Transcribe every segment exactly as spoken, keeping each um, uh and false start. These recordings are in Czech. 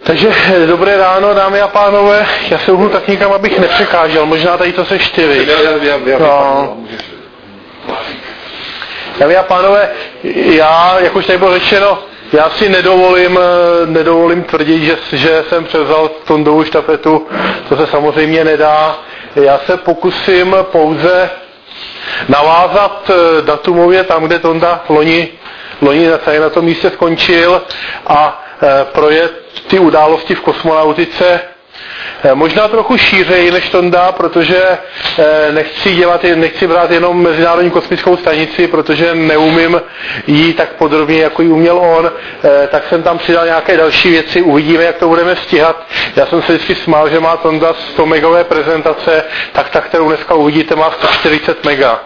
Takže dobré ráno, dámy a pánové. Já se uhnu tak někam, abych nepřekážel. Možná tady to se čtyři. No. Dámy a pánové, já, jak už tady bylo řečeno, já si nedovolím, nedovolím tvrdit, že, že jsem převzal Tondovou štafetu. To se samozřejmě nedá. Já se pokusím pouze navázat datumově tam, kde Tonda loni, loni tady na tom místě skončil a projet ty události v kosmonautice možná trochu šířeji než Tonda, protože nechci dělat, nechci brát jenom Mezinárodní kosmickou stanici, protože neumím jí tak podrobně, jako ji uměl on, tak jsem tam přidal nějaké další věci, uvidíme, jak to budeme stíhat. Já jsem se vždycky smál, že má Tonda sto megové prezentace, tak ta, kterou dneska uvidíte, má sto čtyřicet mega.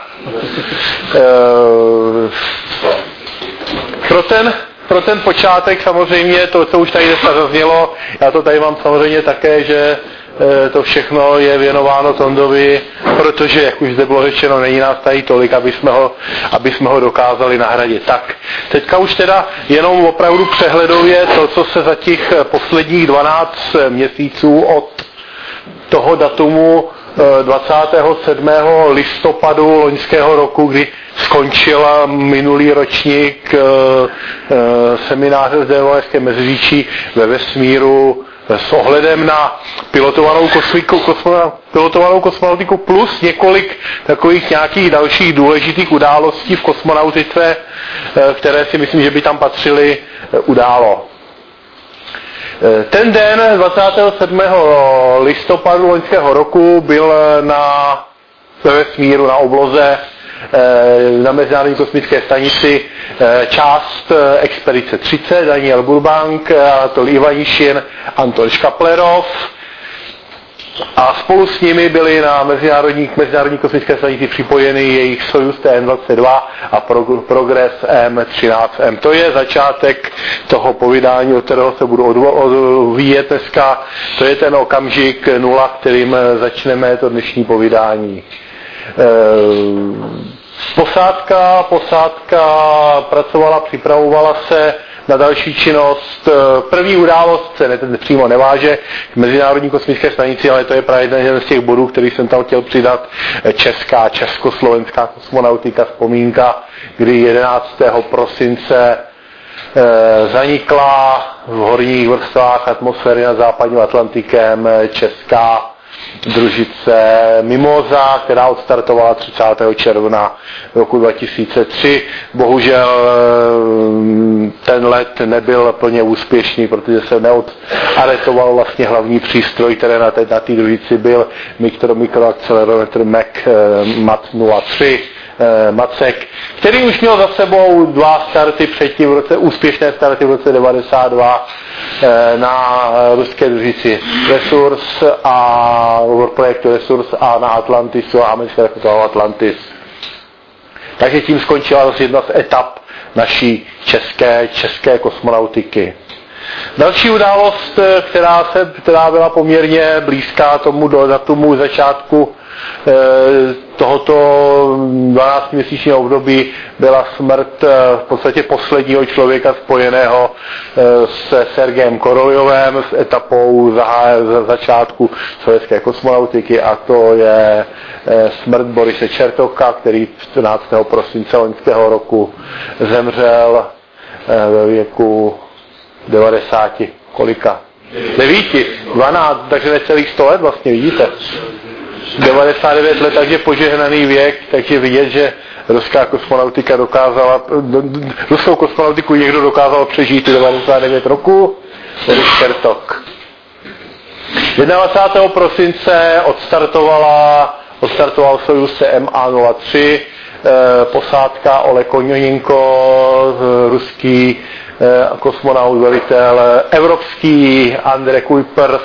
Pro ten Pro ten počátek samozřejmě, to, co už tady dneska zaznělo, já to tady mám samozřejmě také, že e, to všechno je věnováno Tondovi, protože, jak už zde bylo řečeno, není nás tady tolik, aby jsme ho, aby jsme ho dokázali nahradit. Tak, teďka už teda jenom opravdu přehledově to, co se za těch posledních dvanáct měsíců od toho datumu dvacátého sedmého listopadu loňského roku, kdy skončil minulý ročník semináře zde v Valašském Meziříčí ve vesmíru s ohledem na pilotovanou kosmiku, kosmo, pilotovanou kosmonautiku plus několik takových nějakých dalších důležitých událostí v kosmonautice, které si myslím, že by tam patřily, událo. Ten den dvacátého sedmého listopadu loňského roku byl na vesmíru, na obloze na Mezinárodní kosmické stanici část expedice třicet, Daniel Burbank, Anatol Ivanišin, Anton Škaplerov, a spolu s nimi byly na Mezinárodní, Mezinárodní kosmické stanici připojeny jejich Sojuz T N dvacet dva a Progress M třináct M. To je začátek toho povídání, od kterého se budu odvíjet dneska. To je ten okamžik nula, kterým začneme to dnešní povídání. Posádka, posádka pracovala, připravovala se na další činnost. První událost se ne, přímo neváže k Mezinárodní kosmické stanici, ale to je právě jeden z těch bodů, který jsem tam chtěl přidat. Česká, československá kosmonautika, vzpomínka, kdy jedenáctého prosince e, zanikla v horních vrstvách atmosféry nad západním Atlantikem česká družice Mimosa, která odstartovala třicátého června roku dva tisíce tři. Bohužel ten let nebyl plně úspěšný, protože se neodaretoval vlastně hlavní přístroj, který na té, na té družici byl mikro, mikroakcelerometr Mac, Mat nula tři, Macek, který už měl za sebou dva starty předtím v roce, úspěšné starty v roce devadesát dva na ruské družici Resurs a projektu Resurs a na Atlantisu a americké Atlantis. Takže tím skončila jedna z etap naší české, české kosmonautiky. Další událost, která, se, která byla poměrně blízká tomu datumu začátku tohoto dvanáctiměsíčního období, byla smrt v podstatě posledního člověka spojeného se Sergejem Koroljovem, s etapou za začátku sovětské kosmonautiky, a to je smrt Borise Čertoka, který čtrnáctého prosince loňského roku zemřel ve věku devadesáti kolika? Devíti, dvanáct, takže necelých sto let vlastně, vidíte. devadesát devět let, takže požehnaný věk, takže vidět, že ruská kosmonautika dokázala, ruskou kosmonautiku někdo dokázal přežít devadesát devět roku, Boris Čertok. dvacátého prvního prosince odstartovala, odstartoval Sojuz M A nula tři, posádka Oleg Kononenko, ruský kosmonaut, velitel, evropský Andrej Kuiper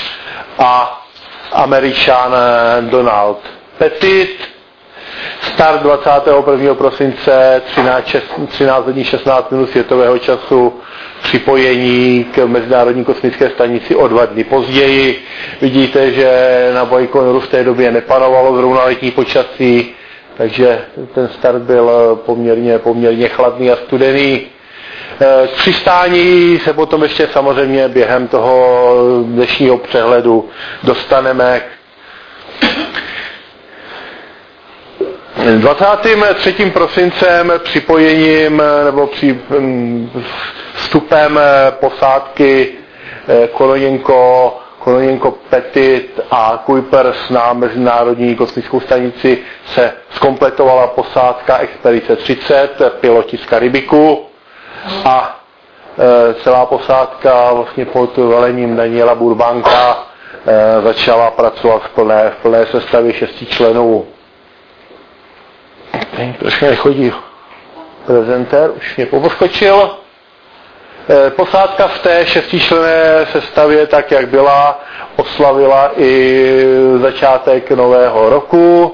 a Američan Donald Pettit. Start dvacátého prvního prosince, třináct hodin šestnáct minut světového času, připojení k Mezinárodní kosmické stanici o dva dny později. Vidíte, že na Bajkonuru v té době nepanovalo zrovna letní počasí, takže ten start byl poměrně, poměrně chladný a studený. K přistání se potom ještě samozřejmě během toho dnešního přehledu dostaneme. dvacátým třetím prosincem připojením nebo při vstupem posádky Kononěnko, Kononěnko Petit a Kuipers na Mezinárodní kosmickou stanici se zkompletovala posádka Expedice třicet, piloti z Karibiku a e, celá posádka vlastně pod velením Daniela Burbanka e, začala pracovat v plné, v plné sestavě šesti členů. Trošku nechodí prezentér, už mě poposkočil. E, posádka v té šestičlenné sestavě, tak jak byla, oslavila i začátek nového roku.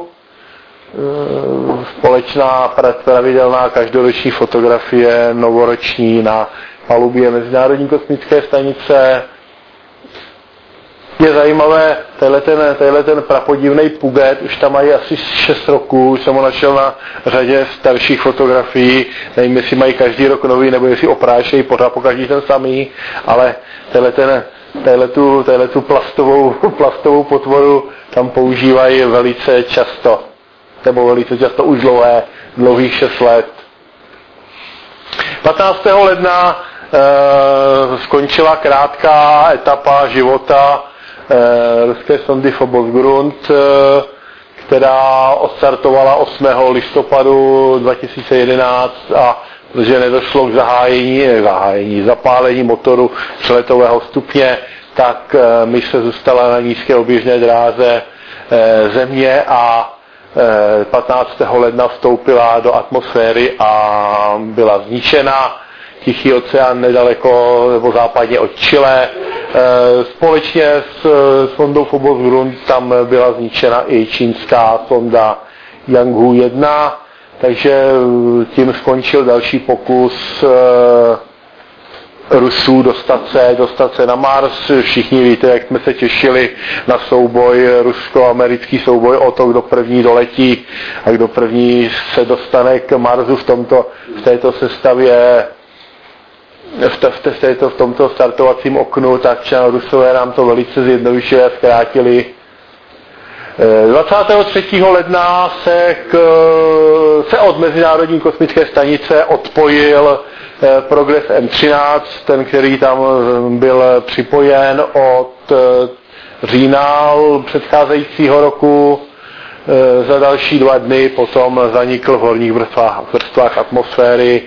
Společná pravidelná každoroční fotografie novoroční na palubě Mezinárodní kosmické stanice. Je zajímavé, tenhle ten, tenhle ten prapodivnej Puget, už tam mají asi šest roků, už jsem ho našel na řadě starších fotografií, nevím, jestli mají každý rok nový, nebo jestli oprášejí pořád po každý ten samý, ale tenhle ten, tenhle tu, tenhle tu plastovou, plastovou potvoru tam používají velice často. Nebo velice často už dlouhé, dlouhých šest let. patnáctého ledna e, skončila krátká etapa života e, ruské sondy Phobos-Grunt, e, která odstartovala osmého listopadu dva tisíce jedenáct a protože nedošlo k zahájení, zahájení zapálení motoru přeletového stupně, tak e, mise zůstala na nízké oběžné dráze e, Země a patnáctého ledna vstoupila do atmosféry a byla zničena. Tichý oceán nedaleko nebo západně od Chile. Společně s sondou Phobos-Grunt tam byla zničena i čínská sonda Yanghu jedna, takže tím skončil další pokus Rusů dostat se, dostat se na Mars. Všichni víte, jak jsme se těšili na souboj, rusko-americký souboj o to, kdo první doletí a kdo první se dostane k Marsu v, tomto, v této sestavě, v, to, v, této, v tomto startovacím oknu, tak Rusové nám to velice zjednodušili a zkrátili. dvacátého třetího ledna se, k, se od Mezinárodní kosmické stanice odpojil Progress M třináct, ten, který tam byl připojen od října předcházejícího roku. Za další dva dny potom zanikl v horních vrstvách, vrstvách atmosféry.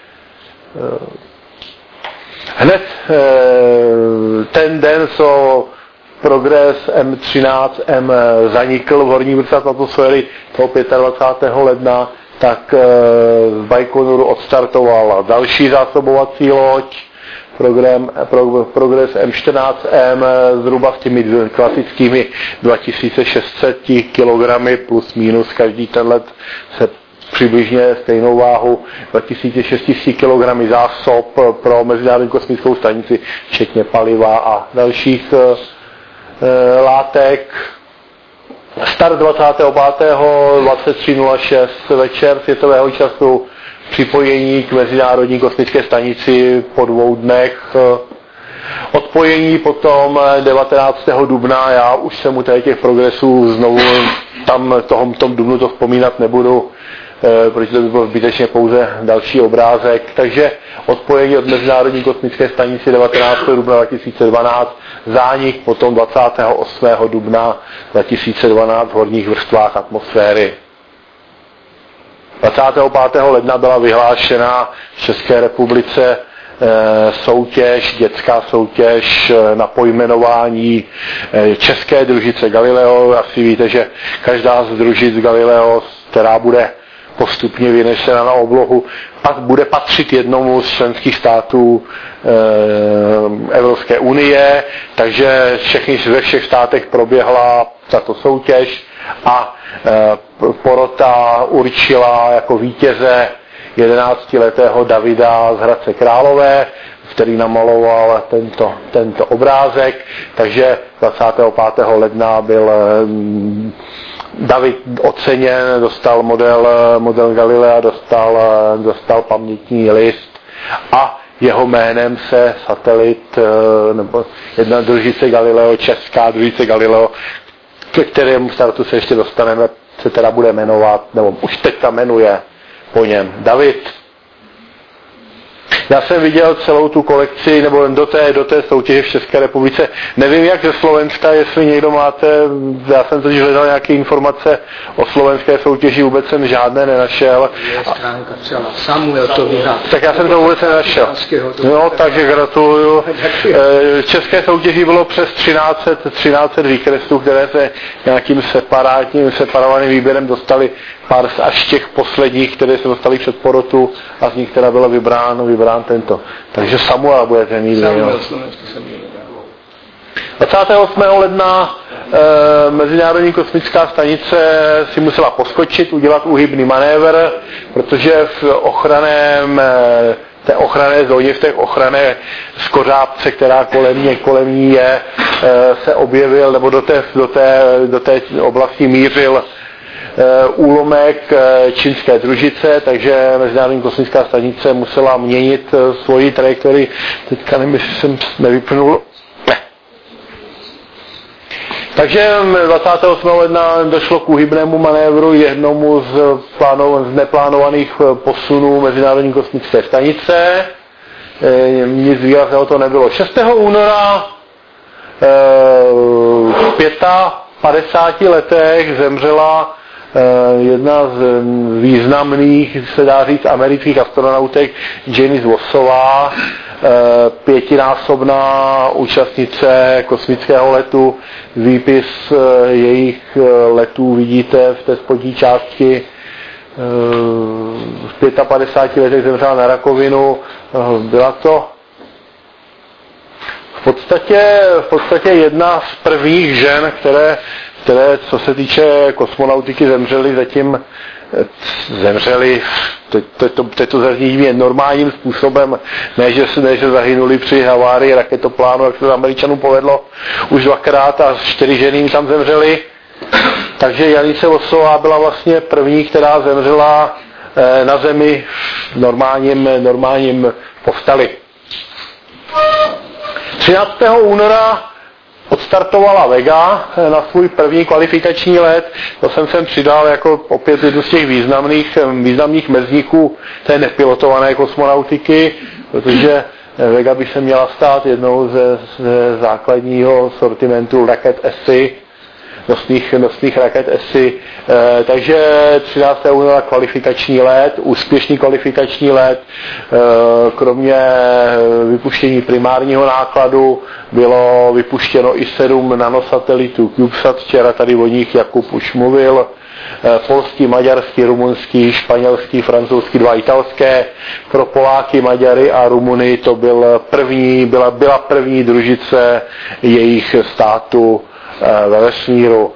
Hned ten den, co Progress M třináct M zanikl v horních vrstvách atmosféry, toho dvacátého pátého ledna, tak z Baikonuru odstartovala další zásobovací loď, program, pro, Progress M čtrnáct M, zhruba s těmi klasickými dva tisíce šest set kilogramy plus minus, každý ten let se přibližně stejnou váhu dva tisíce šest set kilogramy zásob pro Mezinárodní kosmickou stanici, včetně paliva a dalších e, látek. Start dvacátého pátého dvacet tři nula šest večer světového času, připojení k Mezinárodní kosmické stanici po dvou dnech. Odpojení potom devatenáctého dubna, já už jsem u těch progresů znovu tam tom, tom dubnu to vzpomínat nebudu, protože to by byl zbytečně pouze další obrázek. Takže odpojení od Mezinárodní kosmické stanice devatenáctého dubna dva tisíce dvanáct, zánik potom dvacátého osmého dubna dva tisíce dvanáct v horních vrstvách atmosféry. dvacátého pátého ledna byla vyhlášena v České republice soutěž, dětská soutěž na pojmenování české družice Galileo. Asi víte, že každá z družic Galileo, která bude postupně vynešena na oblohu, pak bude patřit jednomu z členských států e, Evropské unie, takže všechny, ve všech státech proběhla tato soutěž a e, porota určila jako vítěze jedenáctiletého Davida z Hradce Králové, který namaloval tento, tento obrázek, takže dvacátého pátého ledna byl David oceněn, dostal model, model Galilea, dostal, dostal pamětní list a jeho jménem se satelit, nebo jedna družice Galileo, česká družice Galileo, ke kterému startu se ještě dostaneme, se teda bude jmenovat, nebo už teďka jmenuje po něm David. Já jsem viděl celou tu kolekci, nebo do té, do té soutěže v České republice. Nevím, jak ze Slovenska, jestli někdo máte, já jsem totiž hledal nějaké informace o slovenské soutěži, vůbec jsem žádné nenašel. Samuel to vyhrál. Tak já jsem to vůbec nenašel. No, takže gratuluju. České soutěži bylo přes třináct set výkresů, které se nějakým separátním, separovaným výběrem dostali pár až těch posledních, které se dostali před porotu a z nich teda bylo vybráno, vybrán tento. Takže Samuel budete mít. Samuel, dvacátého osmého ledna e, Mezinárodní kosmická stanice si musela poskočit, udělat úhybný manévr, protože v ochraném e, té ochranné zóně, v té ochranné skořápce, která kolem ní, kolem ní je, e, se objevil, nebo do té, do té, do té oblasti mířil úlomek čínské družice, takže Mezinárodní kosmická stanice musela měnit svoji trajektorii. Teďka nevím, jestli jsem nevypnul. Ne. Takže dvacátého osmého ledna došlo k úhybnému manévru, jednomu z, plánov, z neplánovaných posunů Mezinárodní kosmické stanice. Nic výrazného to nebylo. šestého února v padesát pěti letech zemřela jedna z významných, se dá říct, amerických astronautek Janice Vossová, pětinásobná účastnice kosmického letu. Výpis jejich letů vidíte v té spodní části. V padesát pěti letech zemřela na rakovinu. Byla to v podstatě, v podstatě jedna z prvních žen, které které, co se týče kosmonautiky, zemřeli zatím, zemřeli, teď to, to, to, to zazní normálním způsobem, ne že, se, ne, že zahynuli při havárii raketoplánu, jak se Američanům povedlo už dvakrát a čtyři ženy jim tam zemřely. Takže Janice Vossová byla vlastně první, která zemřela na Zemi v normálním, normálním povstali. třináctého února odstartovala Vega na svůj první kvalifikační let. To jsem sem přidal jako opět jednu z těch významných, významných mezníků té nepilotované kosmonautiky, protože Vega by se měla stát jednou ze, ze základního sortimentu raket E S I, nosných, nosných raket E S I. E, takže třináctého února kvalifikační let, úspěšný kvalifikační let, e, kromě vypuštění primárního nákladu bylo vypuštěno i sedm nanosatelitů CubeSat, včera tady o nich Jakub už mluvil, e, polský, maďarský, rumunský, španělský, francouzský, dva italské. Pro Poláky, Maďary a Rumuny to byl první, byla, byla první družice jejich státu ve vesmíru.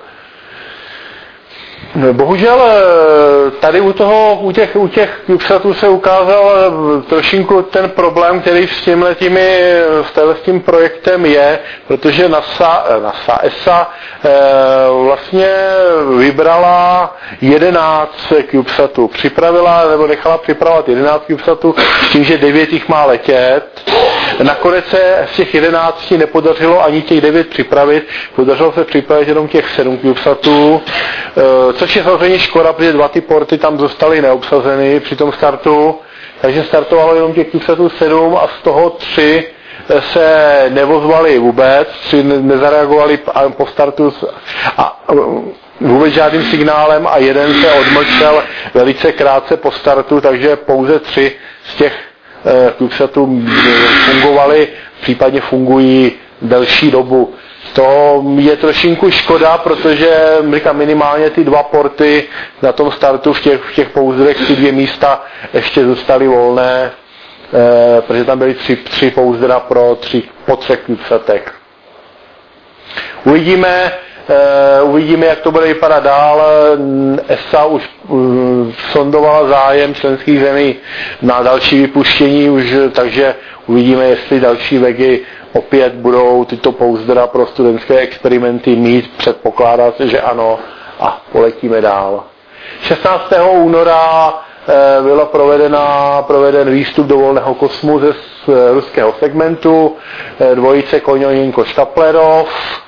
Bohužel tady u toho, u těch, u těch CubeSatů se ukázal trošinku ten problém, který s tímhletými, s tím projektem je, protože NASA, NASA E S A vlastně vybrala jedenáct CubeSatů. Připravila, nebo nechala připravovat jedenáct CubeSatů s tím, že devět jich má letět. Nakonec se z těch jedenácti nepodařilo ani těch devět připravit, podařilo se připravit jenom těch sedm CubeSatů, což je samozřejmě škoda, protože dva ty porty tam zůstaly neobsazeny při tom startu, takže startovalo jenom těch CubeSatů sedm a z toho tři se nevozvali vůbec, tři nezareagovali po startu a vůbec žádným signálem a jeden se odmlčel velice krátce po startu, takže pouze tři z těch CubeSatů fungovaly, případně fungují delší dobu. To je trošinku škoda, protože říkám, minimálně ty dva porty na tom startu v těch, v těch pouzdrech, ty dvě místa ještě zůstaly volné, eh, protože tam byly tři, tři pouzdra pro tři, po třech CubeSatech. Uvidíme, eh, uvidíme, jak to bude vypadat dál. E S A už uh, sondovala zájem členských zemí na další vypuštění, už, takže uvidíme, jestli další vegy opět budou tyto pouzdra pro studentské experimenty mít, předpokládá se, že ano, a poletíme dál. šestnáctého února byla provedena, proveden výstup do volného kosmu ze ruského segmentu, dvojice Koněnko-Štaplerov,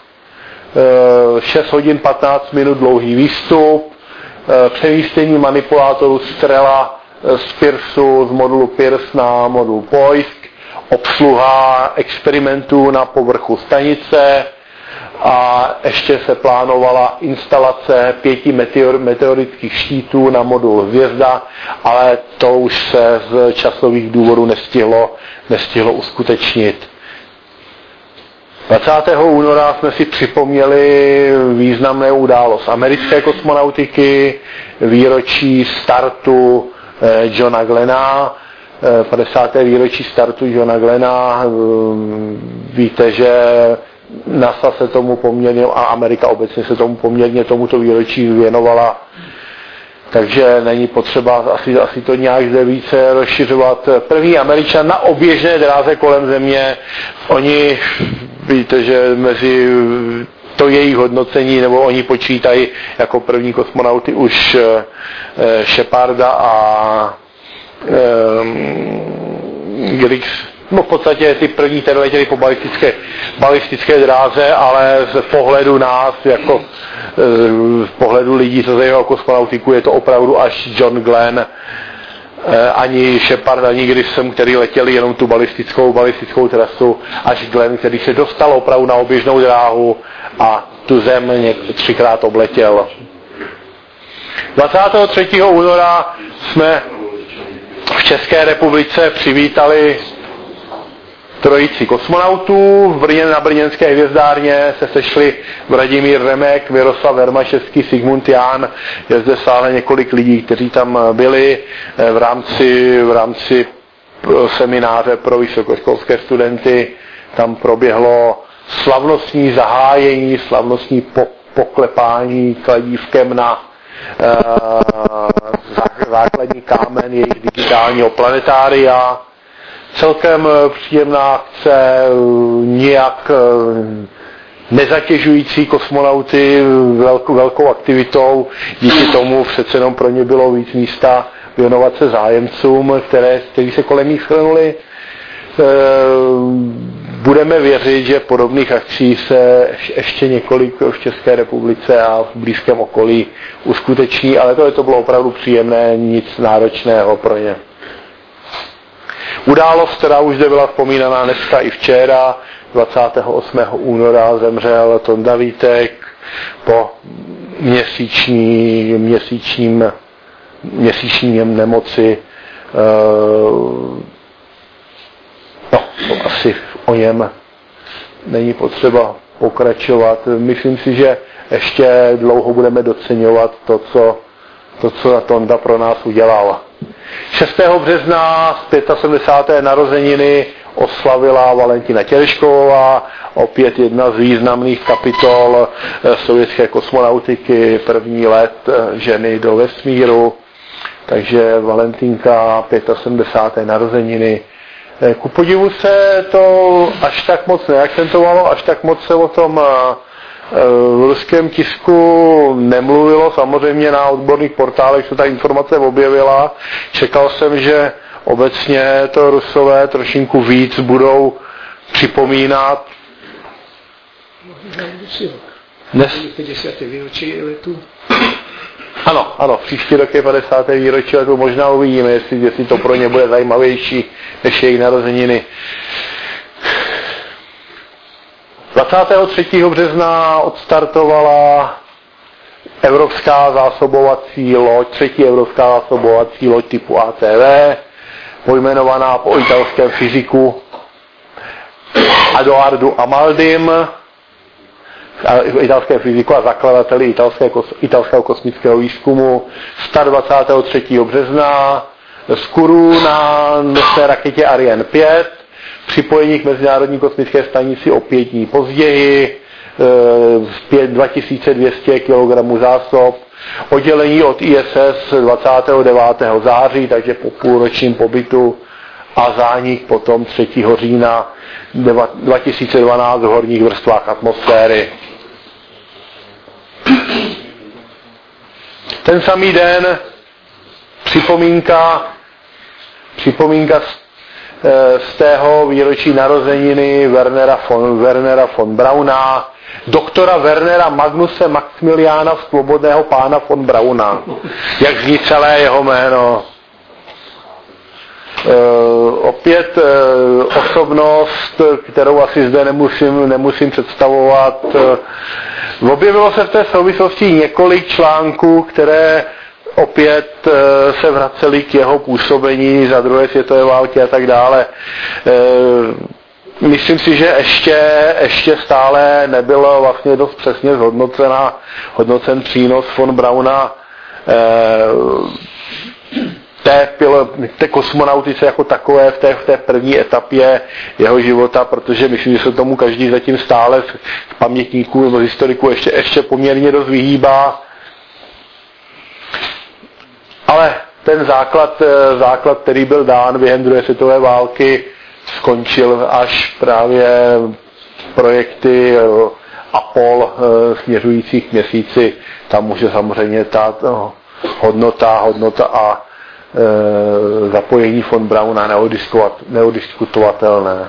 šest hodin patnáct minut dlouhý výstup, přemístění manipulátorů Strela z Piersu, z modulu Pierce na modul Poisk, obsluha experimentů na povrchu stanice a ještě se plánovala instalace pěti meteor, meteorických štítů na modul Hvězda, ale to už se z časových důvodů nestihlo, nestihlo uskutečnit. dvacátého února jsme si připomněli významnou událost americké kosmonautiky, výročí startu Johna Glenna, padesáté výročí startu Johna Glenna. Víte, že NASA se tomu poměrně a Amerika obecně se tomu poměrně tomuto výročí věnovala, takže není potřeba asi, asi to nějak zde více rozšiřovat. První Američan na oběžné dráze kolem Země, oni, víte, že mezi to jejich hodnocení, nebo oni počítají jako první kosmonauty už e, Sheparda a e, Griggs. No v podstatě ty první ten letěli po balistické, balistické dráze, ale z pohledu nás, jako z pohledu lidí, co zajímají o kosmonautiku, je to opravdu až John Glenn, ani Shepard, ani Grissom, který letěli jenom tu balistickou, balistickou trasu, až Glenn, který se dostal opravdu na oběžnou dráhu a tu zem třikrát obletěl. dvacátého třetího února jsme v České republice přivítali trojici kosmonautů. V Brně na brněnské hvězdárně se sešli Vladimír Remek, Miroslav Hermaševský, Sigmund Jahn. Je zde sále několik lidí, kteří tam byli v rámci, v rámci semináře pro vysokoškolské studenty. Tam proběhlo slavnostní zahájení, slavnostní poklepání kladívkem na základní kámen jejich digitálního planetária. Celkem příjemná akce, nijak nezatěžující kosmonauty velkou, velkou aktivitou. Díky tomu přece jenom pro ně bylo víc místa věnovat se zájemcům, které, kteří se kolem nich shrnuli. Budeme věřit, že podobných akcí se ještě několik v České republice a v blízkém okolí uskuteční, ale to, to bylo opravdu příjemné, nic náročného pro ně. Událost, která už zde byla vzpomínaná dneska i včera, dvacátého osmého února zemřel Tonda Vítek po měsíční, měsíčním, měsíčním nemoci. No, to asi o něm není potřeba pokračovat. Myslím si, že ještě dlouho budeme doceňovat to, co, to, co Tonda pro nás udělal. šestého března z sedmdesátého pátého narozeniny oslavila Valentina Těrešková, opět jedna z významných kapitol sovětské kosmonautiky, první let ženy do vesmíru, takže Valentinka sedmdesátého pátého narozeniny. Ku podivu se to až tak moc neakcentovalo, až tak moc se o tom v ruském tisku nemluvilo, samozřejmě na odborných portálech se ta informace objevila. Čekal jsem, že obecně to Rusové trošinku víc budou připomínat. Dnes... padesáté výročí letu. Ano, ano, příští rok je padesáté výročí letu, možná uvidíme, jestli, jestli to pro ně bude zajímavější než jejich narozeniny. dvacátého třetího března odstartovala evropská zásobovací loď, třetí evropská zásobovací loď typu A T V, pojmenovaná po italském fyziku Edoardu Amaldim, italském fyziku a zakladateli italské, italského kosmického výzkumu. Start dvacátého třetího března z Kourou na nosné raketě Ariane pět, připojení k Mezinárodní kosmické stanici o pět dní později, dva tisíce dvě stě kilogramů zásob, oddělení od I S S dvacátého devátého září, takže po půlročním pobytu, a zánik potom třetího října dva tisíce dvanáct v horních vrstvách atmosféry. Ten samý den připomínka, připomínka z, z tého výročí narozeniny Wernera von, Wernera von Brauna, doktora Wernera Magnuse Maximiliána Svobodného pána von Brauna. Jak zní celé jeho jméno. Uh, opět uh, osobnost, kterou asi zde nemusím, nemusím představovat. Uh, objevilo se v té souvislosti několik článků, které opět uh, se vracely k jeho působení za druhé světové války a tak dále. Uh, myslím si, že ještě, ještě stále nebylo vlastně dost přesně zhodnocena, hodnocen přínos von Brauna uh, Té, té kosmonautice jako takové v té, v té první etapě jeho života, protože myslím, že se tomu každý zatím stále z pamětníků nebo z historiků ještě, ještě poměrně dost vyhýbá. Ale ten základ, základ, který byl dán během druhé světové války, skončil až právě projekty Apollo směřujících k měsíci. Tam může samozřejmě ta no, hodnota, hodnota a e, zapojení von Brauna neodiskutovatelné.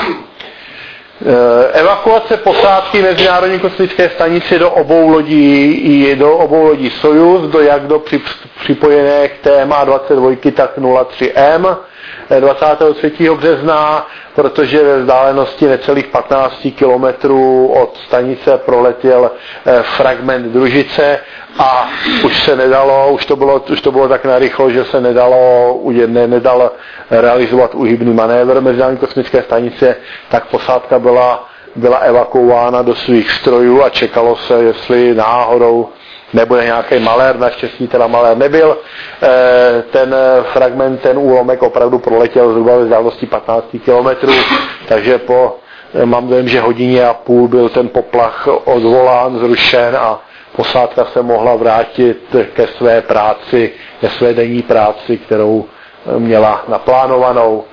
E, evakuace posádky Mezinárodní kosmické stanice do obou lodí, i do obou lodí Sojuz, do jak do při, připojené k T M A dvacet dva, tak nula tři M dvacátého třetího března, protože ve vzdálenosti necelých patnáct kilometrů od stanice proletěl fragment družice a už se nedalo, už to bylo, už to bylo tak narychlo, že se nedalo, ne, nedal realizovat úhybný manévr Mezinárodní kosmické stanice, tak posádka byla, byla evakuována do svých strojů a čekalo se, jestli náhodou nebude nějaký malér, naštěstí teda malér nebyl. Ten fragment, ten úlomek opravdu proletěl zhruba ve vzdálenosti patnáct kilometrů, takže po, mám dojem, že hodině a půl byl ten poplach odvolán, zrušen a posádka se mohla vrátit ke své práci, ke své denní práci, kterou měla naplánovanou.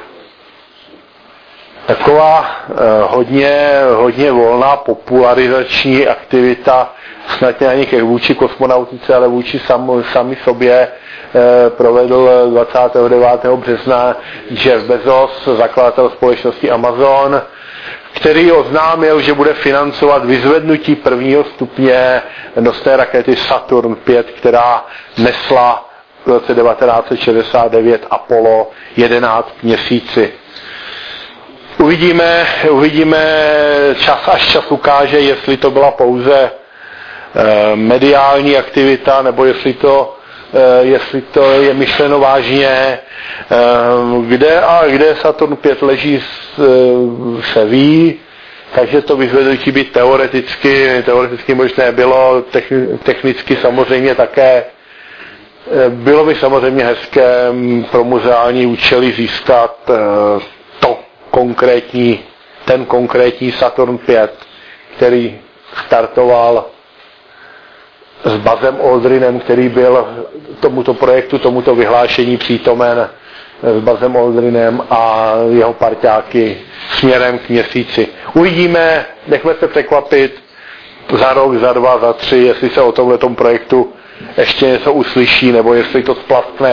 Taková eh, hodně, hodně volná popularizační aktivita, snad ne ani ke vůči kosmonautice, ale vůči sam, sami sobě, eh, provedl dvacátého devátého března Jeff Bezos, zakladatel společnosti Amazon, který oznámil, že bude financovat vyzvednutí prvního stupně nosné rakety Saturn pět, která nesla v roce devatenáct set šedesát devět Apollo jedenáct měsíci. Uvidíme, uvidíme čas, až čas ukáže, jestli to byla pouze e, mediální aktivita, nebo jestli to, e, jestli to je myšleno vážně. E, kde a kde Saturn pět leží, se ví, takže to vyzvednutí by teoreticky, teoreticky možné bylo, technicky samozřejmě také. Bylo by samozřejmě hezké pro muzeální účely získat to konkrétní, ten konkrétní Saturn pět, který startoval s Buzzem Aldrinem, který byl tomuto projektu, tomuto vyhlášení přítomen s Buzzem Aldrinem a jeho parťáky směrem k měsíci. Uvidíme, nechme se překvapit za rok, za dva, za tři, jestli se o tomhletom projektu ještě něco uslyší, nebo jestli to splaskne.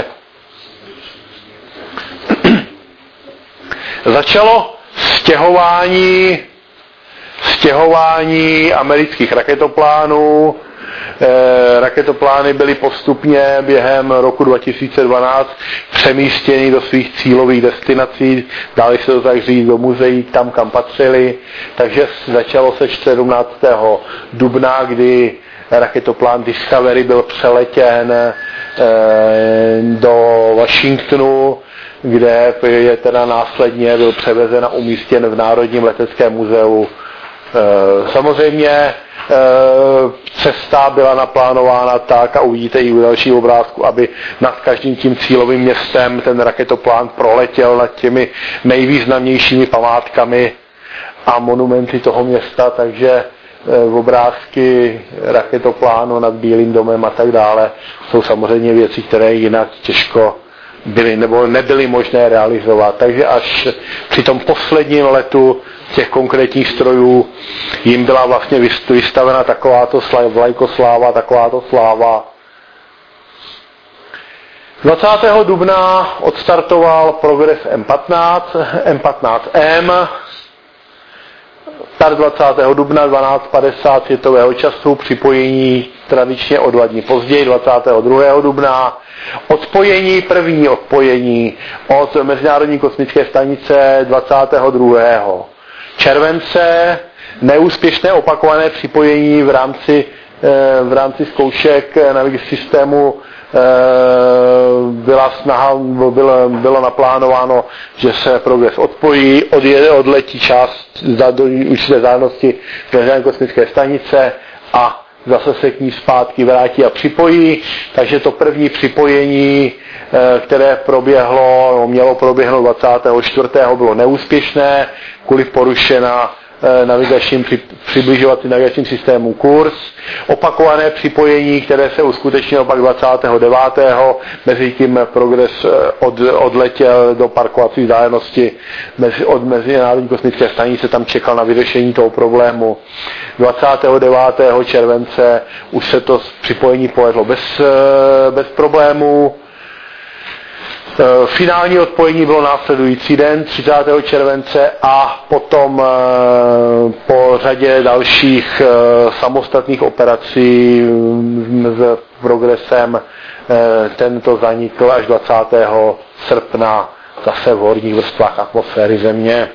Začalo stěhování, stěhování amerických raketoplánů. E, raketoplány byly postupně během roku dva tisíce dvanáct přemístěny do svých cílových destinací, dali se to tak říct do muzeí, tam kam patřili, takže začalo se sedmnáctého dubna, kdy raketoplán Discovery byl přeletěn e, do Washingtonu, kde je teda následně byl převezen a umístěn v Národním leteckém muzeu. E, samozřejmě cesta byla naplánována tak, a uvidíte i u dalšího obrázku, aby nad každým tím cílovým městem ten raketoplán proletěl nad těmi nejvýznamnějšími památkami a monumenty toho města, takže obrázky raketoplánu nad Bílým domem a tak dále jsou samozřejmě věci, které jinak těžko byly nebo nebyly možné realizovat. Takže až při tom posledním letu těch konkrétních strojů jim byla vlastně vystavena takováto vlajkosláva, takováto sláva. dvacátého dubna odstartoval Progress M patnáct, M patnáct M, start dvacátého dubna dvanáct padesát světového času, připojení tradičně o dva dny později, dvacátého druhého dubna, odpojení, první odpojení od Mezinárodní kosmické stanice dvacátého druhého července, neúspěšné opakované připojení v rámci, v rámci zkoušek navigačního systému byla snaha, bylo, bylo naplánováno, že se Progress odpojí, odjede, odletí část do určité vzdálenosti z Mezinárodní kosmické stanice a zase se k ní zpátky vrátí a připojí. Takže to první připojení, které proběhlo, mělo proběhnout dvacátého čtvrtého bylo neúspěšné kvůli porušená navigačním, přibližovací navigačním systému kurz. Opakované připojení, které se uskutečnilo pak dvacátého devátého Mezi tím Progress od, odletěl do parkovací vzdálenosti od Mezinárodní kosmické stanice, tam čekal na vyřešení toho problému. dvacátého devátého července už se to připojení povedlo bez, bez problémů. Finální odpojení bylo následující den, třicátého července, a potom po řadě dalších samostatných operací s Progressem tento zanikl až dvacátého srpna zase v horních vrstvách atmosféry Země.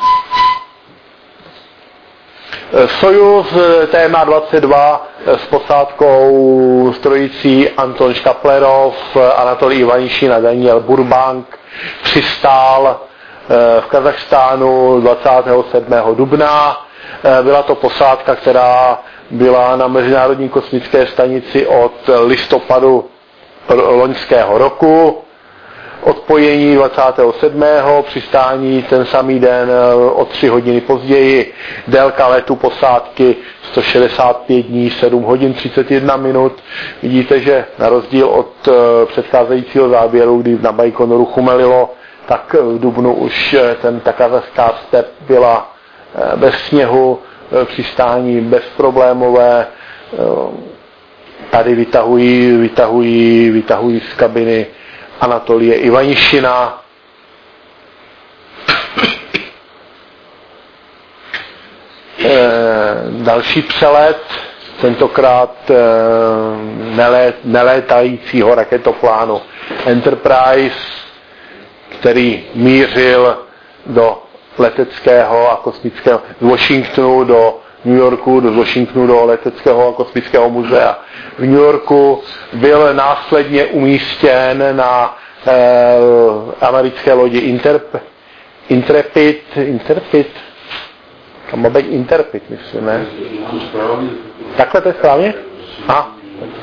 Sojuz T M dvacet dva s posádkou strojící Anton Škaplerov, Anatolij Ivanjšin a Daniel Burbank přistál v Kazachstánu dvacátého sedmého dubna. Byla to posádka, která byla na Mezinárodní kosmické stanici od listopadu loňského roku. Odpojení dvacátého sedmého přistání ten samý den o tři hodiny později, délka letu posádky sto šedesát pět dní, sedm hodin třicet jedna minut. Vidíte, že na rozdíl od předcházejícího záběru, kdy na Bajkonoru chumelilo, tak v dubnu už ten ta kazachská step byla bez sněhu, přistání bezproblémové. Tady vytahují, vytahují, vytahují z kabiny Anatolije Ivanjšina. E, další přelet, tentokrát e, nelé, nelétajícího raketoplánu Enterprise, který mířil do leteckého a kosmického, z Washingtonu do New Yorku, do Washingtonu do leteckého a kosmického muzea v New Yorku, byl následně umístěn na eh, americké lodi Interp, Intrepid, Intrepid, tam má být Interpid, myslím, ne? Takhle to je správně? Aha.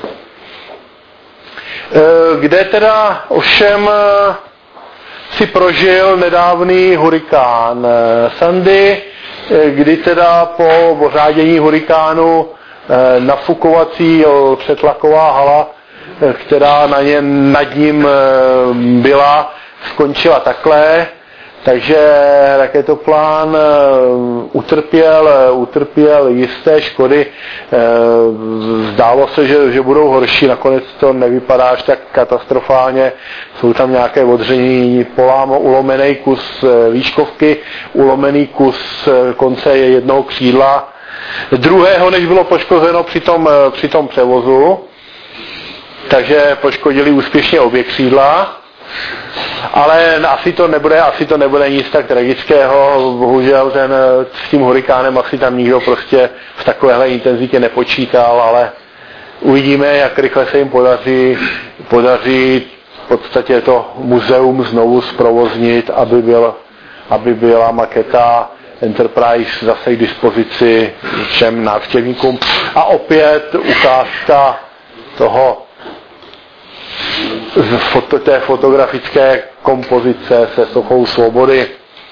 Eh, kde teda ovšem eh, si prožil nedávný hurikán Sandy, kdy teda po ořádění hurikánu nafukovací přetlaková hala, která na ně, nad ním byla, skončila takhle, takže raketoplán utrpěl, utrpěl jisté škody. Zdálo se, že, že budou horší, nakonec to nevypadá až tak katastrofálně. Jsou tam nějaké odření polámo, ulomený kus výškovky, ulomený kus konce jednoho křídla, druhého, než bylo poškozeno při tom, při tom převozu, takže poškodili úspěšně obě křídla. Ale asi to nebude, asi to nebude nic tak tragického, bohužel ten, s tím hurikánem asi tam nikdo prostě v takovéhle intenzitě nepočítal, ale uvidíme, jak rychle se jim podaří, podaří v podstatě to muzeum znovu zprovoznit, aby, byl, aby byla maketa Enterprise zase k dispozici všem návštěvníkům. A opět ukázka toho z foto, té fotografické kompozice se sochou svobody.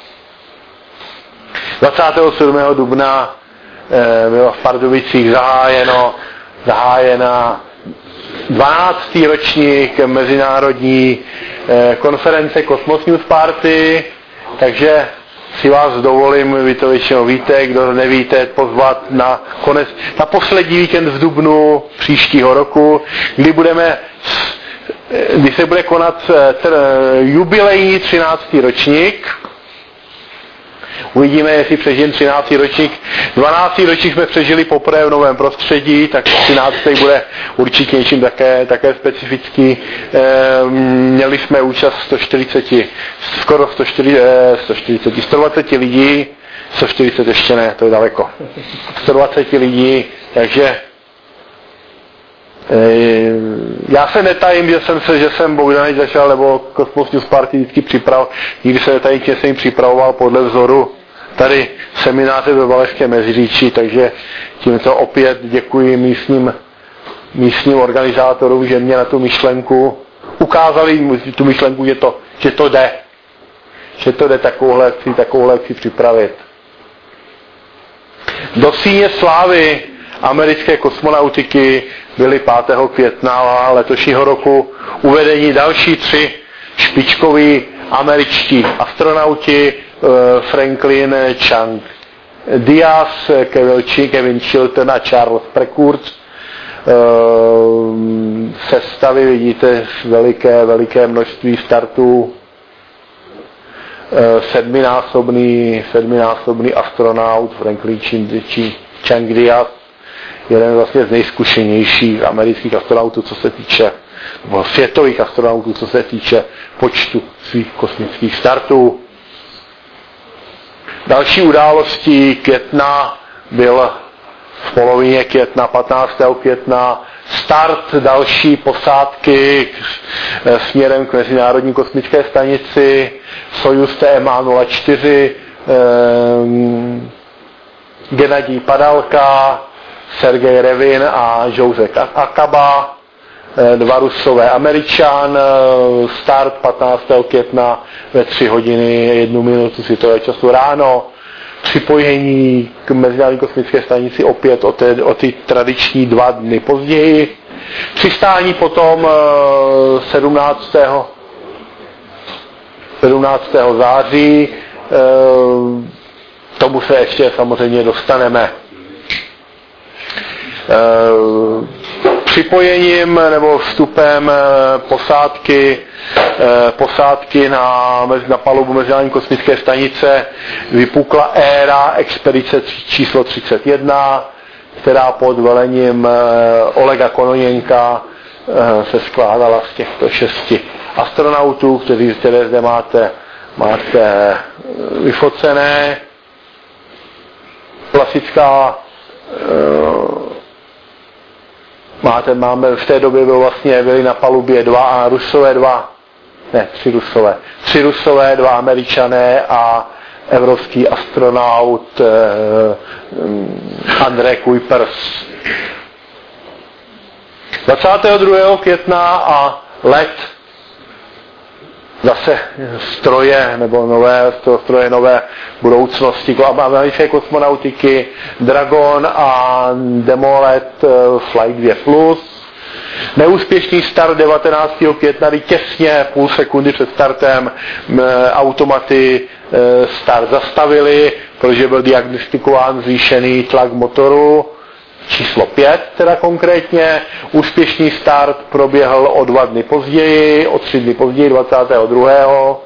dvacátého sedmého dubna e, bylo v Pardubicích zahájeno, zahájena dvanáctý ročník mezinárodní e, konference Cosmos News Party, takže si vás dovolím, vy to většinou víte, kdo nevíte, pozvat na konec, na poslední víkend v dubnu příštího roku, kdy budeme kdy se bude konat jubilejní třináctý ročník. Uvidíme, jestli přežijeme třináctý ročník. dvanáctý ročník jsme přežili poprvé v novém prostředí, tak třináctý bude určitě něčím také, také specifický. Měli jsme účast sto čtyřicet, skoro sto čtyřicet, sto čtyřicet, sto dvacet lidí, sto čtyřicet ještě ne, to je daleko. sto dvacet lidí, takže já se netajím, že jsem se, že jsem Bogdanovič začal, nebo Kosmos News Party vždycky připrav, nikdy se netajím, že jsem jim připravoval podle vzoru tady semináře ve Valašském Meziříčí, takže tímto opět děkuji místním, místním organizátorům, že mě na tu myšlenku ukázali, tu myšlenku, že to, že to jde, že to jde takovouhle akci, takovouhle akci připravit. Do síně slávy americké kosmonautiky byli pátého května letošního roku uvedeni další tři špičkoví američtí astronauti, Franklin Chang Diaz, Kevin Chilton a Charles Precourt. Sestavy vidíte veliké, veliké množství startů. Sedminásobný, sedminásobný astronaut Franklin Chang Diaz, jeden vlastně z nejzkušenějších amerických astronautů, co se týče, nebo světových astronautů, co se týče počtu svých kosmických startů. Další událostí května byl v polovině května, patnáctého května, start další posádky směrem k Mezinárodní kosmické stanici Sojuz T M A nula čtyři, eh, Gennadij Padalka, Sergej Revin a Josef Akaba, dva Rusové, Američan, start patnáctého května ve tři hodiny jednu minutu světového času ráno, připojení k Mezinárodní kosmické stanici opět o, té, o ty tradiční dva dny později, přistání potom sedmnáctého září, tomu se ještě samozřejmě dostaneme. Připojením nebo vstupem posádky, posádky na, na palubu Mezinárodní kosmické stanice vypukla éra expedice číslo třicet jedna, která pod velením Olega Kononěnka se skládala z těchto šesti astronautů, kteří, které zde máte, máte vyfocené. Klasická máte, máme v té době byl vlastně, byli na palubě dva a Rusové dva, ne, tři Rusové, tři Rusové, dva Američané a evropský astronaut eh, Andrej Kuipers. dvacátého druhého května a let zase stroje nebo nové stroje nové budoucnosti americké kosmonautiky Dragon a Demolet Flight dva plus. Neúspěšný start devatenáctého května, kdy těsně půl sekundy před startem automaty start zastavili, protože byl diagnostikován zvýšený tlak motoru. Číslo pět, teda konkrétně, úspěšný start proběhl o dva dny později, o tři dny později, dvacátého druhého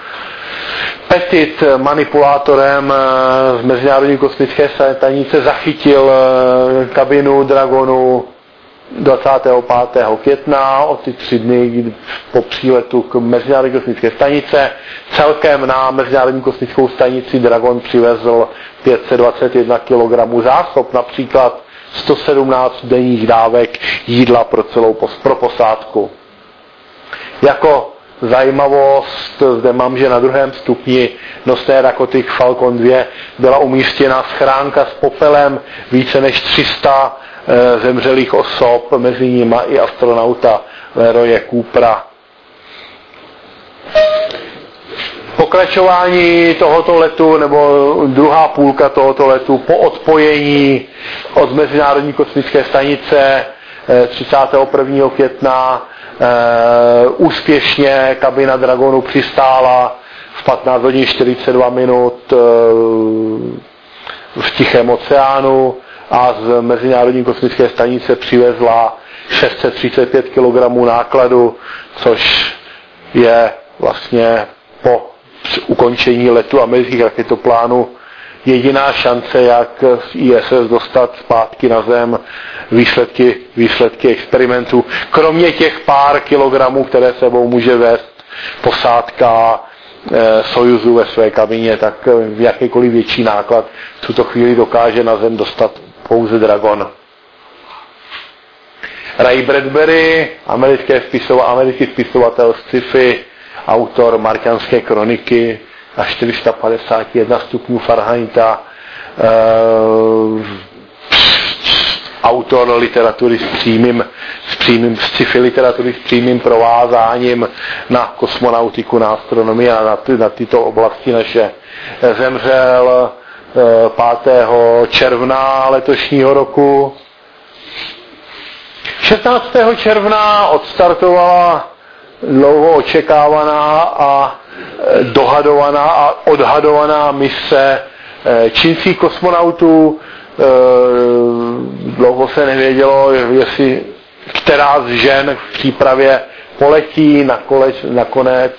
Petit manipulátorem z Mezinárodní kosmické stanice zachytil kabinu Dragonu dvacátého pátého května, o ty tři dny po příletu k Mezinárodní kosmické stanice. Celkem na Mezinárodní kosmickou stanici Dragon přivezl pět set dvacet jedna kilogramů zásob, například sto sedmnáct denních dávek jídla pro celou pro posádku. Jako zajímavost zde mám, že na druhém stupni nosné rakoty Falcon dva byla umístěna schránka s popelem více než tři sta e, zemřelých osob, mezi nimi i astronauta Leroye Coopera. Pokračování tohoto letu, nebo druhá půlka tohoto letu po odpojení od Mezinárodní kosmické stanice třicátého prvního května e, úspěšně kabina Dragonu přistála v patnáct hodin čtyřicet dva minut e, v Tichém oceánu a z Mezinárodní kosmické stanice přivezla šest set třicet pět kilogramů nákladu, což je vlastně po ukončení letu amerických raketoplánů jediná šance, jak z I S S dostat zpátky na Zem výsledky, výsledky experimentů. Kromě těch pár kilogramů, které sebou může vést posádka e, Sojuzu ve své kabině, tak v jakýkoliv větší náklad v tuto chvíli dokáže na Zem dostat pouze Dragon. Ray Bradbury, americké spisova, americký spisovatel sci-fi, autor Marťanské kroniky a čtyři sta padesát jedna stupňů Fahrenheita, e, autor literatury s přímým, s přímým sci-fi literatury s přímým provázáním na kosmonautiku, na astronomii a na, ty, na tyto oblasti naše. Zemřel e, pátého června letošního roku. šestnáctého června odstartovala dlouho očekávaná a dohadovaná a odhadovaná mise čínských kosmonautů. Dlouho se nevědělo, jestli která z žen v přípravě poletí. Nakonec, nakonec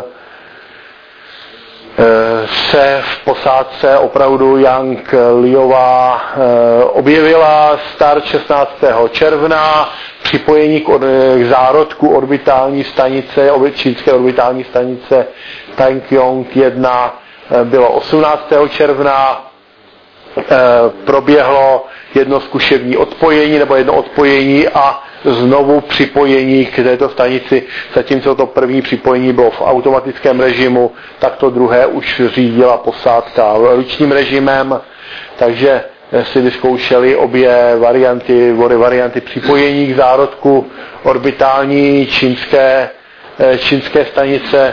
se v posádce opravdu Yang Liová objevila. Start šestnáctého června, připojení k, k zárodku orbitální stanice, čínské orbitální stanice Tianqiong jedna bylo osmnáctého června. Proběhlo jedno zkušební odpojení nebo jedno odpojení a znovu připojení k této stanici. Zatímco to první připojení bylo v automatickém režimu, tak to druhé už řídila posádka ručním režimem, takže si vyzkoušeli obě varianty, varianty připojení k zárodku orbitální čínské, čínské stanice.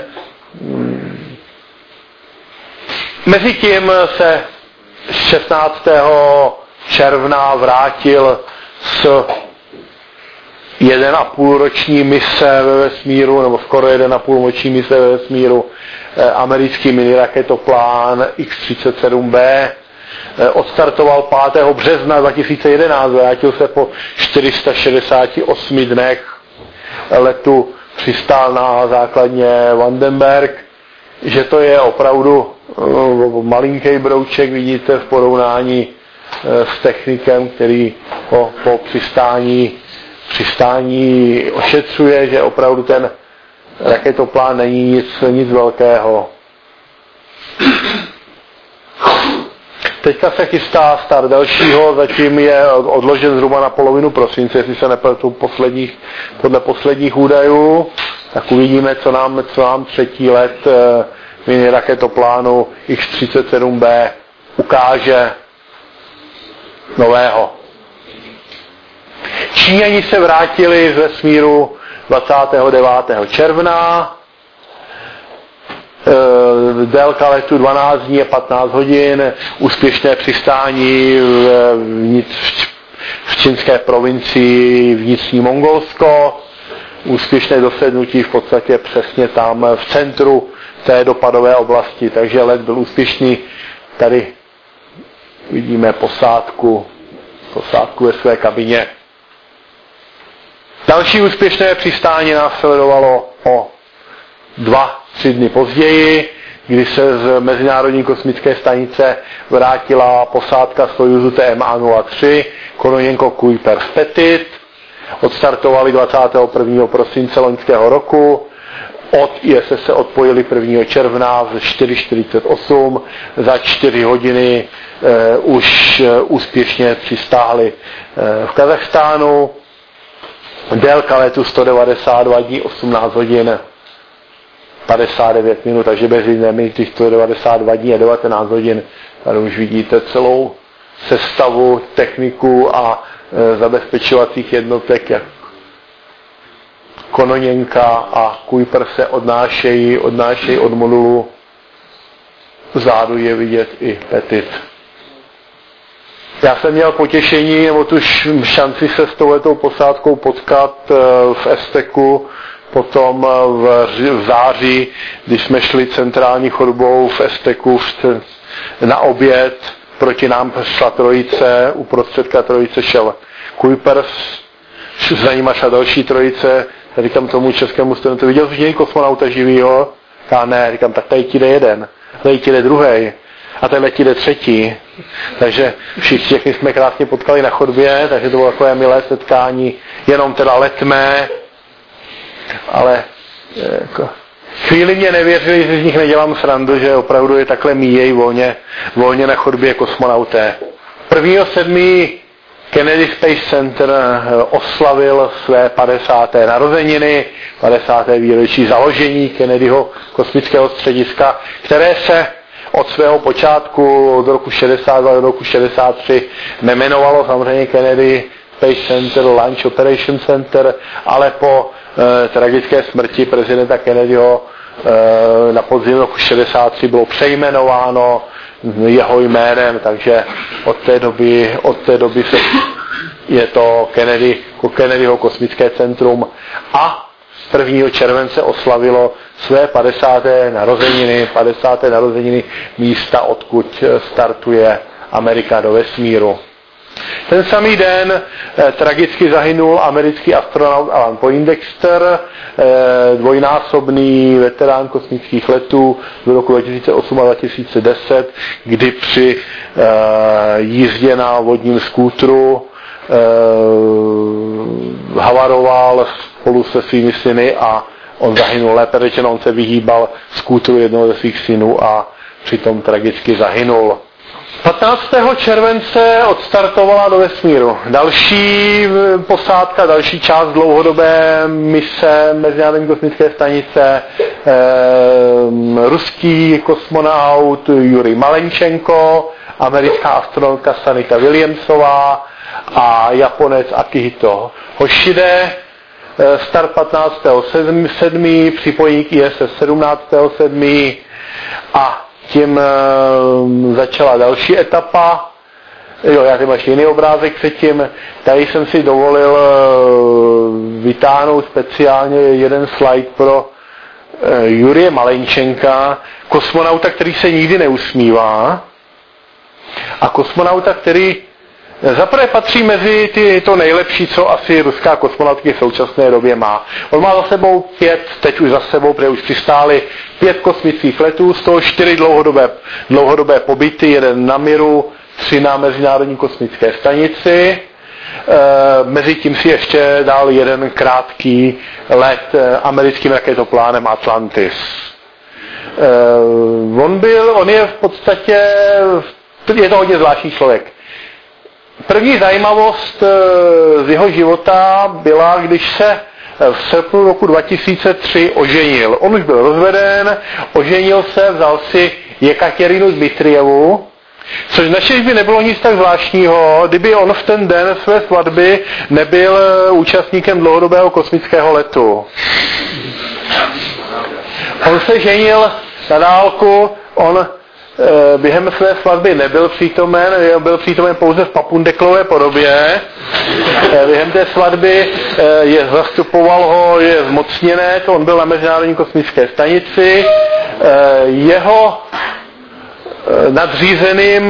Mezitím se šestnáctého června vrátil z jeden a půl roční mise ve vesmíru, nebo skoro jeden a půl roční mise ve vesmíru, americký miniraketoplán X třicet sedm B. Odstartoval pátého března dva tisíce jedenáct, vrátil se po čtyři sta šedesáti osmi dnech letu, přistál na základně Vandenberg. Že to je opravdu malinký brouček, vidíte, v porovnání s technikem, který po, po přistání, přistání ošetřuje, že opravdu ten raketoplán není nic, nic velkého. Teďka se chystá start dalšího, zatím je odložen zhruba na polovinu prosince, jestli se nepletu posledních, podle posledních údajů, tak uvidíme, co nám, co nám třetí let mini raketoplánu X třicet sedm B ukáže nového. Číňani se vrátili z vesmíru dvacátého devátého června. Délka letu dvanáct dní je patnáct hodin, úspěšné přistání v, v čínské provincii vnitřní Mongolsko, úspěšné dosednutí v podstatě přesně tam v centru té dopadové oblasti, takže let byl úspěšný. Tady vidíme posádku, posádku ve své kabině. Další úspěšné přistání následovalo o dva, tři dny později, kdy se z Mezinárodní kosmické stanice vrátila posádka Sojuzu T M A nula tři Kononěnko Kuiper Petit. Odstartovali dvacátého prvního prosince loňského roku. Od I S S se odpojili prvního června v čtyři čtyřicet osm. Za čtyři hodiny e, už e, úspěšně přistáhli e, v Kazachstánu. Délka letu sto devadesát dva dní, osmnáct hodin, padesát devět minut, takže mezi nimi těch sto devadesát dva dní a devatenáct hodin. Tady už vidíte celou sestavu techniku a e, zabezpečovacích jednotek, jak Kononěnka a Kuiper se odnášejí, odnášejí od modulu. Vzadu je vidět i Petit. Já jsem měl potěšení, nebo tu šanci se s touhletou posádkou potkat v Esteku, potom v, v září, když jsme šli centrální chodbou v Esteku na oběd proti nám šla trojice, uprostředka trojice šel Kuipers, za ním šla další trojice, já říkám tomu českému studentu, viděl jsi někdy kosmonauta živýho? Já ne, říkám, tak tady ti jde jeden, tady ti jde druhej a tenhle ti jde třetí. Takže všichni všechny jsme krásně potkali na chodbě, takže to bylo takové milé setkání, jenom teda letmé, ale jako, chvíli mě nevěřili, že z nich nedělám srandu, že opravdu je takhle míjejí volně, volně na chodbě kosmonauté. prvního sedmého Kennedy Space Center oslavil své padesáté narozeniny, padesáté výročí založení Kennedyho kosmického střediska, které se od svého počátku od roku šedesát dva do roku šedesát tři nemenovalo samozřejmě Kennedy Space Center, Launch Operation Center, ale po e, tragické smrti prezidenta Kennedyho e, na podzim roku šedesát tři bylo přejmenováno jeho jménem, takže od té doby, od té doby se, je to Kennedy, Kennedyho kosmické centrum a prvního července oslavilo své padesáté narozeniny, padesáté narozeniny místa, odkud startuje Amerika do vesmíru. Ten samý den eh, tragicky zahynul americký astronaut Alan Poindexter, eh, dvojnásobný veterán kosmických letů do roku dva tisíce osm a dva tisíce deset, kdy při eh, jízdě na vodním skútru eh, havaroval spolu se svými syny a on zahynul. Lépe řečeno, on se vyhýbal skútru jednoho ze svých synů a přitom tragicky zahynul. patnáctého července odstartovala do vesmíru další posádka, další část dlouhodobé mise Mezinárodní kosmické stanice, eh, ruský kosmonaut Jurij Malenčenko, americká astronautka Sanita Williamsová a Japonec Akihito Hoshide. Start patnáctého sedmého připojení k I S S sedmnáctého sedmého a tím e, začala další etapa. Jo, já tady máš jiný obrázek předtím. Tady jsem si dovolil e, vytáhnout speciálně jeden slide pro e, Jurije Malenčenka, kosmonauta, který se nikdy neusmívá a kosmonauta, který zaprvé patří mezi ty, to nejlepší, co asi ruská kosmonautika v současné době má. On má za sebou pět, teď už za sebou, protože už přistáli pět kosmických letů, z toho čtyři dlouhodobé, dlouhodobé pobyty, jeden na Miru, tři na Mezinárodní kosmické stanici. E, mezi tím si ještě dal jeden krátký let americkým raketoplánem Atlantis. E, on byl, on je v podstatě, je to hodně zvláštní člověk. První zajímavost z jeho života byla, když se v srpnu roku dva tisíce tři oženil. On už byl rozveden, oženil se, vzal si Jekaterinu Dmitrijevu, což našich by nebylo nic tak zvláštního, kdyby on v ten den své svatby nebyl účastníkem dlouhodobého kosmického letu. On se ženil na dálku, on během své svatby nebyl přítomen, byl přítomen pouze v papundeklové podobě. Během té svatby je zastupoval ho, je zmocněné, to on byl na Mezinárodní kosmické stanici. Jeho nadřízeným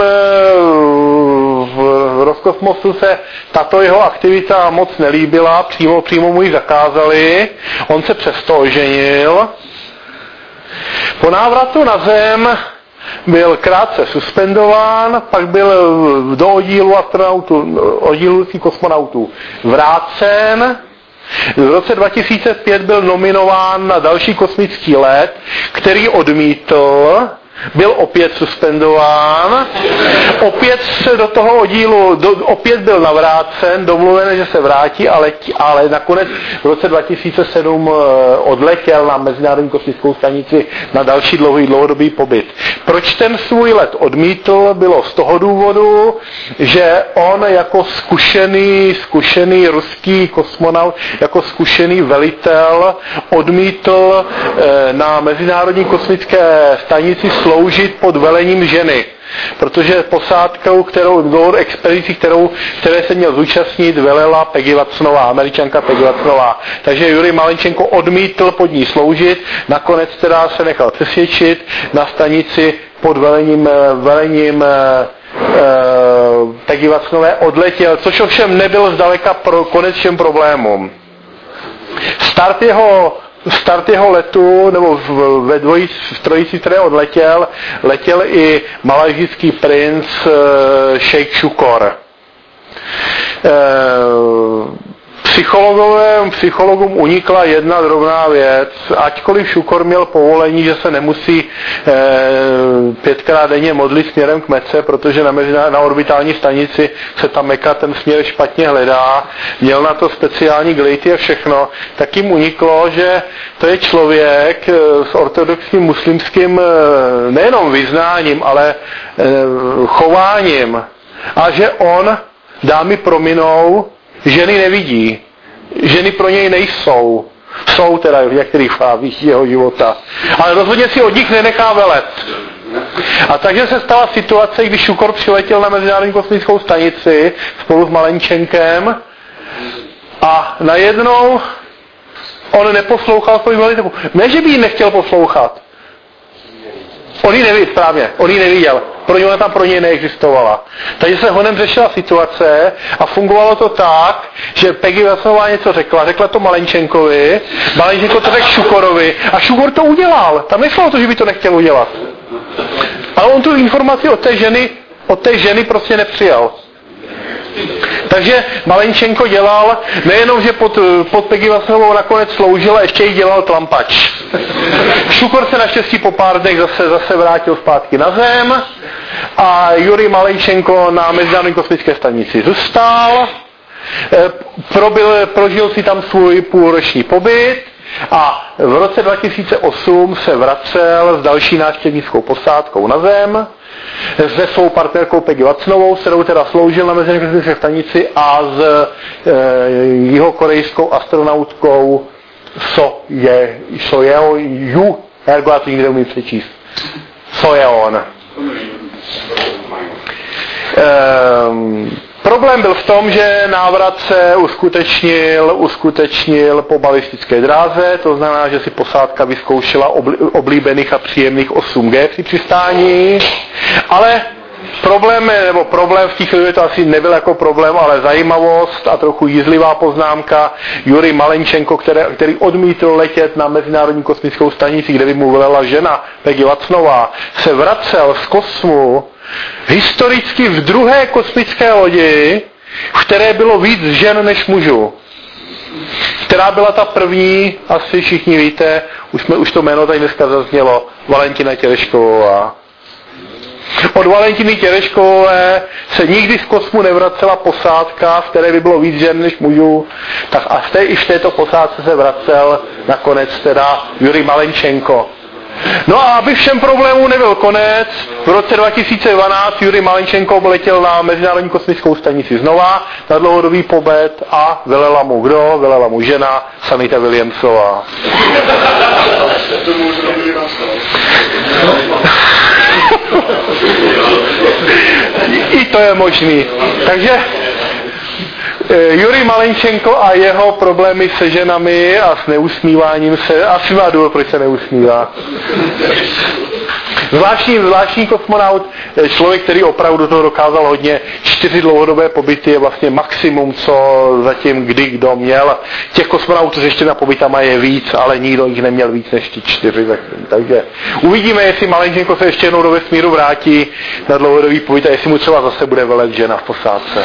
v Roskosmosu se tato jeho aktivita moc nelíbila, přímo, přímo mu ji zakázali, on se přesto oženil. Po návratu na Zem byl krátce suspendován, pak byl do oddílu astronautů, oddílu kosmonautů vrácen. V roce dva tisíce pět byl nominován na další kosmický let, který odmítl, byl opět suspendován, opět se do toho oddílu, do, opět byl navrácen, domluven, že se vrátí, ale, ale nakonec v roce dva tisíce sedm odletěl na Mezinárodní kosmickou stanici na další dlouhý dlouhodobý pobyt. Proč ten svůj let odmítl? Bylo z toho důvodu, že on jako zkušený, zkušený ruský kosmonaut, jako zkušený velitel odmítl na Mezinárodní kosmické stanici sloužit pod velením ženy, protože posádkou, kterou, do expedicí, kterou, které se měl zúčastnit, velela Peggy Watsonová, Američanka Peggy Watsonová. Takže Jurij Malenčenko odmítl pod ní sloužit, nakonec teda se nechal přesvědčit na stanici pod velením, velením Peggy Watsonové odletěl, což ovšem nebyl zdaleka pro konec všem problémům. Start jeho, start jeho letu, nebo v, ve dvojí, v trojici, které odletěl, letěl i malajzijský princ Šejk Šukor. Psychologové, psychologům unikla jedna drobná věc. Ačkoliv Šukor měl povolení, že se nemusí e, pětkrát denně modlit směrem k Mece, protože na, mezi, na orbitální stanici se ta Meka ten směr špatně hledá, měl na to speciální glejty a všechno, tak jim uniklo, že to je člověk s ortodoxním muslimským nejenom vyznáním, ale e, chováním. A že on, dámy prominou, ženy nevidí. Ženy pro něj nejsou. Jsou teda v některých fázích jeho života. Ale rozhodně si od nich nenechá velet. A takže se stala situace, když Šukor přiletěl na Mezinárodní kosmickou stanici spolu s Malenčenkem a najednou on neposlouchal svůj velitelku. Ne, že by ji nechtěl poslouchat. On ji neviděl, správně, on ji neviděl. Pro něj tam pro něj neexistovala. Takže se honem řešila situace a fungovalo to tak, že Peggy Watsonová něco řekla, řekla to Malenčenkovi, Malenčenko to řekl Šukorovi a Šukor to udělal. Tam nešlo o to, že by to nechtěl udělat. Ale on tu informaci od té ženy, od té ženy prostě nepřijal. Takže Malenčenko dělal, nejenom, že pod, pod Peggy Watsonovou nakonec sloužil, a ještě jí dělal tlampač. Šukor se naštěstí po pár dnech zase, zase vrátil zpátky na Zem a Jurij Malenčenko na Mezinárodní kosmické stanici zůstal, probil, prožil si tam svůj půlroční pobyt a v roce dva tisíce osm se vracel s další návštěvnickou posádkou na Zem se svou partnerkou Peggy Watsonovou, s kterou teda sloužil na Mezinárodní kosmické stanici a s e, jihokorejskou astronautkou Soje, Sojeo Ju, ergo já to nikdy neumím přečíst. Sojeon. Ehm, problém byl v tom, že návrat se uskutečnil, uskutečnil po balistické dráze, to znamená, že si posádka vyzkoušela oblíbených a příjemných osm gé při přistání, ale problém, nebo problém v těch chvíli to asi nebyl jako problém, ale zajímavost a trochu jízlivá poznámka. Jurij Malenčenko, který, který odmítl letět na Mezinárodní kosmickou stanici, kde by mu velela žena Peggy Watsonová, se vracel z kosmu historicky v druhé kosmické lodi, v které bylo víc žen než mužů. Která byla ta první, asi všichni víte, už, jsme, už to jméno tady dneska zaznělo, Valentina Terešková. Od Valentiny Tereškové se nikdy z kosmu nevracela posádka, v které by bylo víc žen než mužů, tak a v té, i v této posádce se vracel nakonec teda Jurij Malenčenko. No a aby všem problémům nebyl konec, v roce dva tisíce dvanáct Jurij Malenčenko letěl na Mezinárodní kosmickou stanici znova na dlouhodobý pobyt a velela mu kdo? Velela mu žena Sanita Williamsová. I to je možný. Takže Jurij Malenčenko a jeho problémy se ženami a s neusmíváním se, asi má důvod, proč se neusmívá. Zvláštní, zvláštní kosmonaut, člověk, který opravdu toho dokázal hodně, čtyři dlouhodobé pobyty je vlastně maximum, co zatím kdy kdo měl. Těch kosmonautů ještě na pobytama je víc, ale nikdo jich neměl víc než ty čtyři. Takže uvidíme, jestli Malenčenko se ještě jednou do vesmíru vrátí na dlouhodobý pobyt a jestli mu třeba zase bude velet žena v posádce.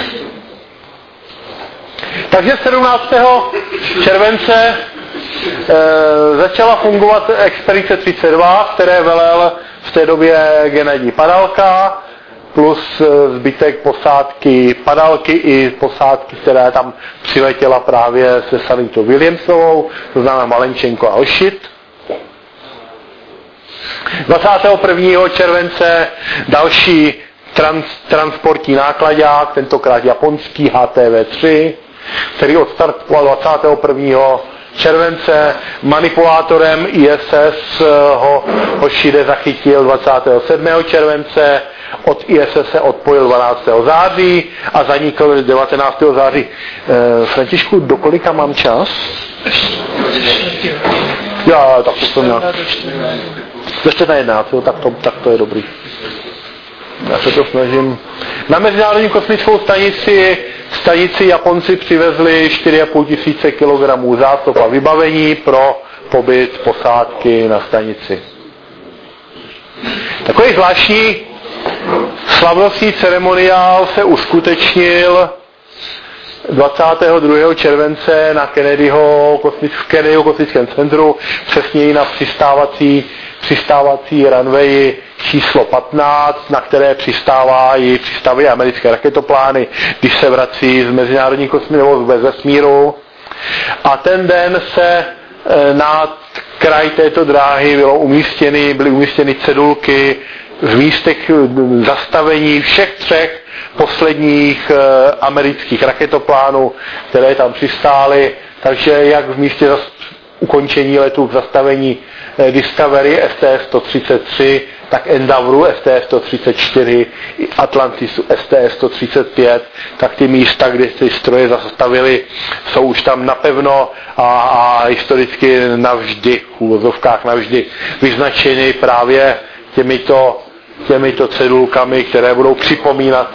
Takže sedmnáctého července e, začala fungovat expedice třicet dva, které velel v té době Genadij Padalka, plus zbytek posádky Padalky i posádky, která tam přiletěla právě se Sanitou Williamsovou, to znamená Malenčenko a Ošit. dvacátého prvního července další trans, transportní nákladák, tentokrát japonský H T V tři, který odstartoval dvacátého prvního července. Manipulátorem I S S ho Hoshide zachytil dvacátého sedmého července, od I S S se odpojil dvanáctého září a zanikl devatenáctého září. E, Františku, do kolika mám čas? Já, tak to jsem měl. Do čtyři na jedenáct, tak to, tak to je dobrý. Já se to snažím. Na Mezinárodní kosmickou stanici stanici Japonci přivezli čtyři a půl tisíce kilogramů zásob a vybavení pro pobyt posádky na stanici. Takový zvláštní slavnostní ceremoniál se uskutečnil dvacátého druhého července na Kennedyho, v Kennedyho kosmickém centru, přesněji na přistávací, přistávací runway číslo patnáct, na které přistávají, přistávají americké raketoplány, když se vrací z mezinárodní kosmického vesmíru. A ten den se na kraj této dráhy bylo umístěny, byly umístěny cedulky v místech zastavení všech třech posledních e, amerických raketoplánů, které tam přistály, takže jak v místě zas, ukončení letu v zastavení e, Discovery S T S sto třicet tři, tak Endeavouru S T S sto třicet čtyři, Atlantisu S T S sto třicet pět, tak ty místa, kde ty stroje zastavily, jsou už tam napevno a, a historicky navždy, v úvozovkách navždy vyznačeny právě těmito těmito cedulkami, které budou připomínat.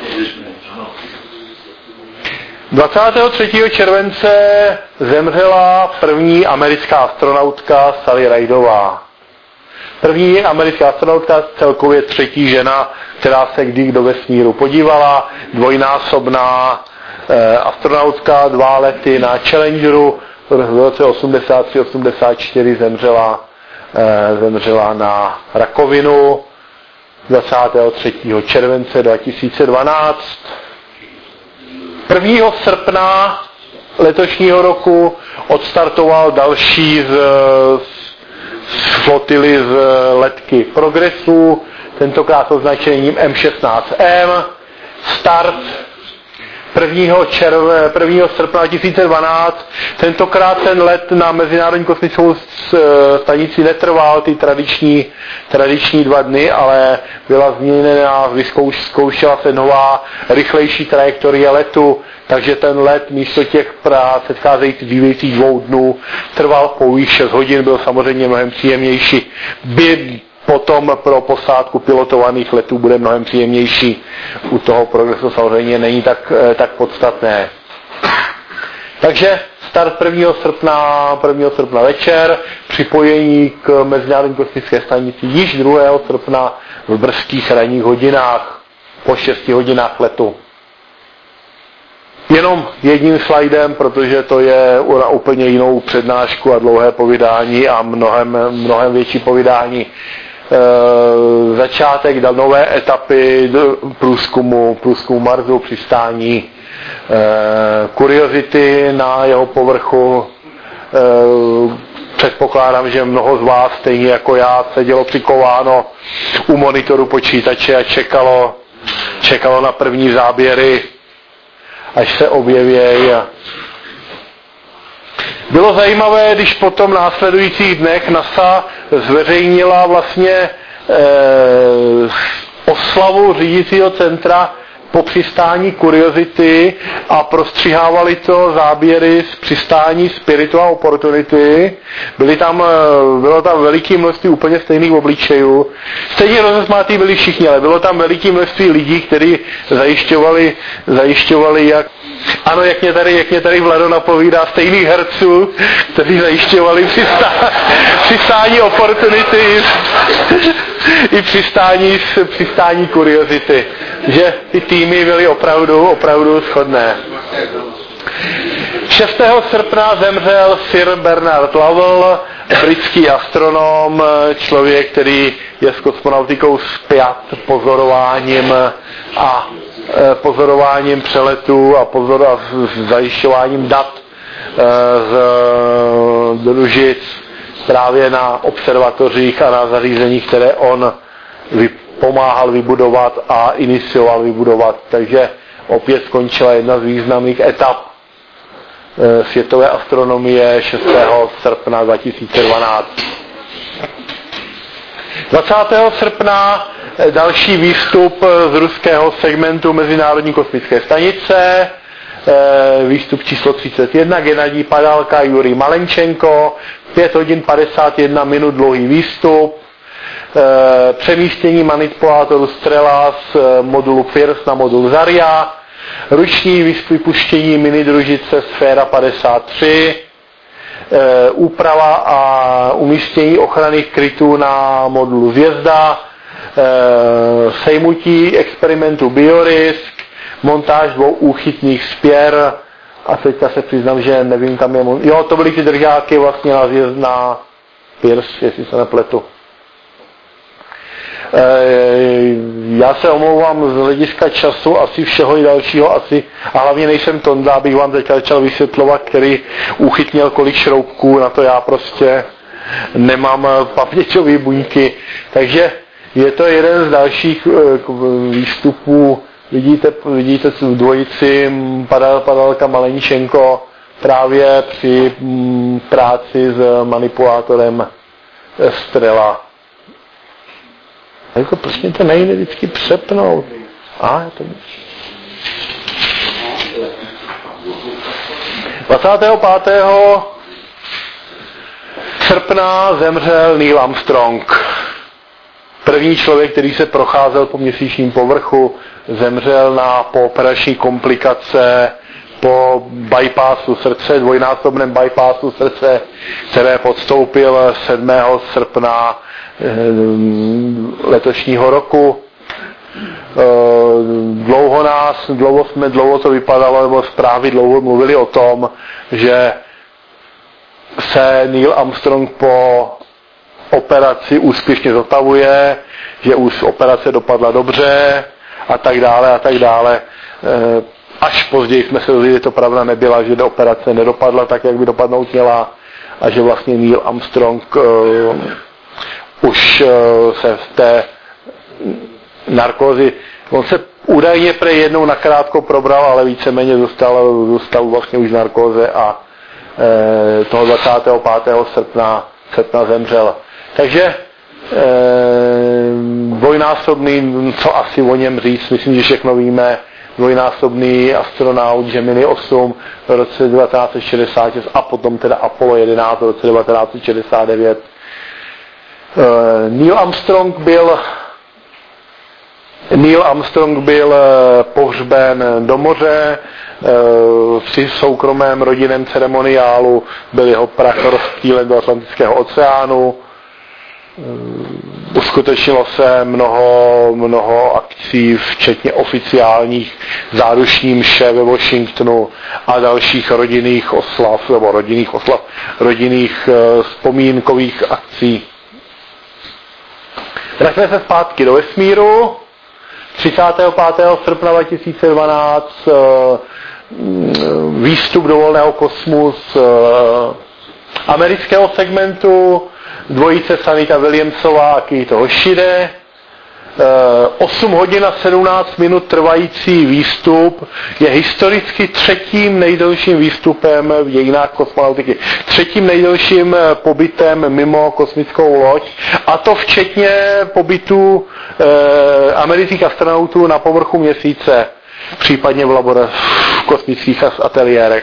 dvacátého třetího července zemřela první americká astronautka Sally Rideová. První americká astronautka, celkově třetí žena, která se kdy do vesmíru podívala, dvojnásobná eh, astronautka, dva lety na Challengeru, v roce osmdesát tři osmdesát čtyři zemřela, eh, zemřela na rakovinu. dvacátého třetího července dva tisíce dvanáct. prvního srpna letošního roku odstartoval další z, z flotily z letky Progressu, tentokrát označením M šestnáct M. Start prvního srpna dva tisíce dvanáct. Tentokrát ten let na Mezinárodní kosmickou stanici netrval ty tradiční, tradiční dva dny, ale byla změněna, vyzkoušela se nová, rychlejší trajektorie letu, takže ten let místo těch předcházejících dvívějících dvou dnů trval pouhých šest hodin, byl samozřejmě mnohem příjemnější. By potom pro posádku pilotovaných letů bude mnohem příjemnější. U toho Progressu samozřejmě není tak, tak podstatné. Takže start prvního srpna večer, připojení k Mezinárodní kosmické stanici již druhého srpna v brzkých ranních hodinách, po šesti hodinách letu. Jenom jedním slajdem, protože to je na úplně jinou přednášku a dlouhé povídání a mnohem, mnohem větší povídání. E, začátek dal nové etapy průzkumu, průzkumu Marsu, přistání e, Curiosity na jeho povrchu. E, předpokládám, že mnoho z vás, stejně jako já, sedělo přikováno u monitoru počítače a čekalo, čekalo na první záběry, až se objevějí. Bylo zajímavé, když potom v následujících dnech NASA zveřejnila vlastně e, oslavu řídícího centra po přistání Curiosity a prostřihávali to záběry z přistání Spiritu a Opportunity. Byly tam, bylo tam veliké množství úplně stejných obličejů. Stejně rozesmátí byli všichni, ale bylo tam veliké množství lidí, kteří zajišťovali, zajišťovali jak ano, jak mě tady, jak mě tady Vlado napovídá, stejných herců, kteří zajišťovali přistání, přistání Opportunity i přistání, přistání Curiosity. Že ty týmy byly opravdu, opravdu shodné. šestého srpna zemřel Sir Bernard Lovell, britský astronom, člověk, který je s kosmonautikou spjat pozorováním a pozorováním přeletů a, pozor, a zajišťováním dat z družic právě na observatořích a na zařízeních, které on pomáhal vybudovat a inicioval vybudovat. Takže opět skončila jedna z významných etap světové astronomie šestého srpna dva tisíce dvanáct. dvacátého srpna další výstup z ruského segmentu Mezinárodní kosmické stanice, výstup číslo třicet jedna, Gennadij Padalka, Jurij Malenčenko, pět hodin padesát jedna minut dlouhý výstup. e, přemístění manipulátoru Strela z modulu Pierce na modul Zarya, ruční vypuštění minidružice Sféra padesát tři, e, úprava a umístění ochranných krytů na modulu Zvězda, e, sejmutí experimentu Biorisk, montáž dvou úchytných spěr a teďka se přiznám, že nevím, kam je... Mon... Jo, to byly ty držáky vlastně na, na Pierce, jestli se nepletu. Já se omlouvám z hlediska času, asi všeho i dalšího, asi, a hlavně nejsem Tonda, abych vám teďka začal vysvětlovat, který úchyt měl kolik šroubků, na to já prostě nemám paměťové buňky. Takže je to jeden z dalších výstupů, vidíte, vidíte v dvojici padal, Padalka Maleníčenko právě při práci s manipulátorem Strela. Jako prostě to nejde vždycky přepnout. A, to... dvacátého pátého srpna zemřel Neil Armstrong. První člověk, který se procházel po měsíčním povrchu, zemřel na pooperační komplikace po bypassu srdce, dvojnásobném bypassu srdce, které podstoupil sedmého srpna letošního roku. Dlouho nás, dlouho jsme, dlouho to vypadalo, nebo zprávy dlouho mluvili o tom, že se Neil Armstrong po operaci úspěšně zotavuje, že už operace dopadla dobře a tak dále a tak dále. Až později jsme se dozvěděli, že to pravda nebyla, že do operace nedopadla tak, jak by dopadnout měla a že vlastně Neil Armstrong už se v té narkózi, on se údajně pre jednou nakrátko probral, ale víceméně zůstal, zůstal vlastně už v narkóze a e, toho dvacátého pátého srpna, srpna zemřel. Takže e, dvojnásobný, co asi o něm říct, myslím, že všechno víme, dvojnásobný astronaut Gemini osm v roce devatenáct set šedesát šest a potom teda Apollo jedenáct v roce devatenáct set šedesát devět. Neil Armstrong byl Neil Armstrong byl pohřben do moře, při soukromém rodinném ceremoniálu byl jeho prach rozptýlen do Atlantického oceánu. Uskutečnilo se mnoho, mnoho akcí, včetně oficiálních zádušní mše ve Washingtonu a dalších rodinných oslav, nebo rodinných oslav, rodinných vzpomínkových akcí. Vraťme se zpátky do vesmíru. třicátého pátého srpna dva tisíce dvanáct výstup do volného kosmu z amerického segmentu, dvojice Sanita Williamsová a Keito Hoshide. osm hodin a sedmnáct minut trvající výstup je historicky třetím nejdelším výstupem v dějinách kosmonautiky. Třetím nejdelším pobytem mimo kosmickou loď, a to včetně pobytu e, amerických astronautů na povrchu měsíce, případně v, labora- v kosmických ateliérech.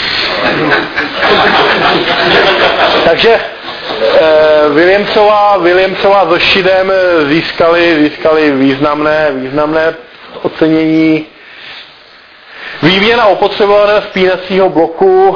Takže Williamsová, Williamsová s Hoshidem získali, získali významné, významné ocenění. Výměna opotřebovaného spínacího bloku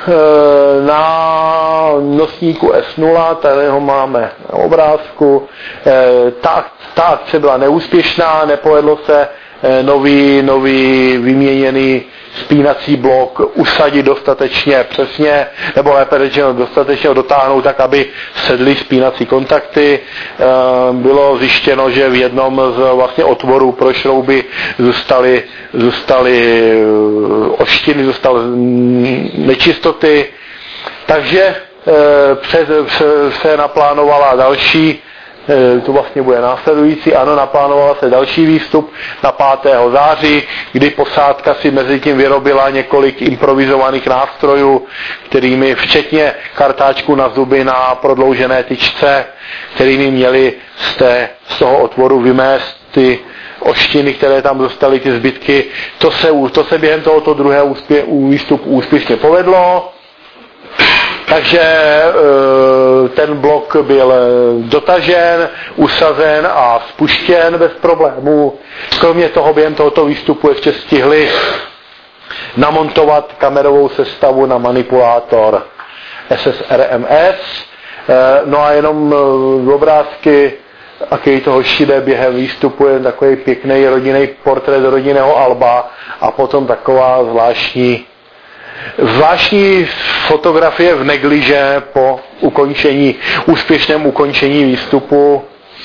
na nosníku S nula, tady ho máme na obrázku. Ta, ta akce byla neúspěšná, nepovedlo se nový, nový vyměněný spínací blok usadit dostatečně přesně, nebo lépe řečeno dostatečně dotáhnout tak, aby sedly spínací kontakty. Bylo zjištěno, že v jednom z vlastně otvorů pro šrouby zůstaly, zůstaly oštiny, zůstaly nečistoty. Takže přes, se naplánovala další, to vlastně bude následující, ano, naplánovala se další výstup na pátého září, kdy posádka si mezi tím vyrobila několik improvizovaných nástrojů, kterými včetně kartáčku na zuby na prodloužené tyčce, kterými měli z, té, z toho otvoru vymést ty oštiny, které tam dostaly, ty zbytky. To se, to se během tohoto druhého úspě, výstupu úspěšně povedlo. Takže ten blok byl dotažen, usazen a spuštěn bez problémů. Kromě toho během tohoto výstupu ještě stihli namontovat kamerovou sestavu na manipulátor S S R M S. No a jenom obrázky, aký toho šide během výstupu, je takový pěkný rodinný portrét rodinného alba a potom taková zvláštní zvláštní fotografie v negliže po ukončení, úspěšném ukončení výstupu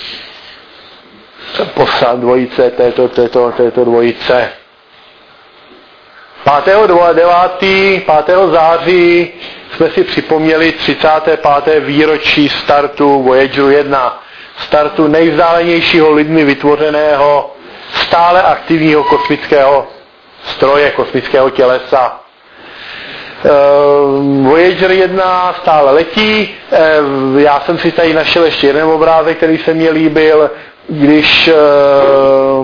posad dvojice této, této, této dvojice. pátého září jsme si připomněli třicáté páté výročí startu Voyageru jedna, startu nejvzdálenějšího lidmi vytvořeného, stále aktivního kosmického stroje, kosmického tělesa. Uh, Voyager jedna stále letí. Uh, já jsem si tady našel ještě jeden obrázek, který se mně líbil, když uh,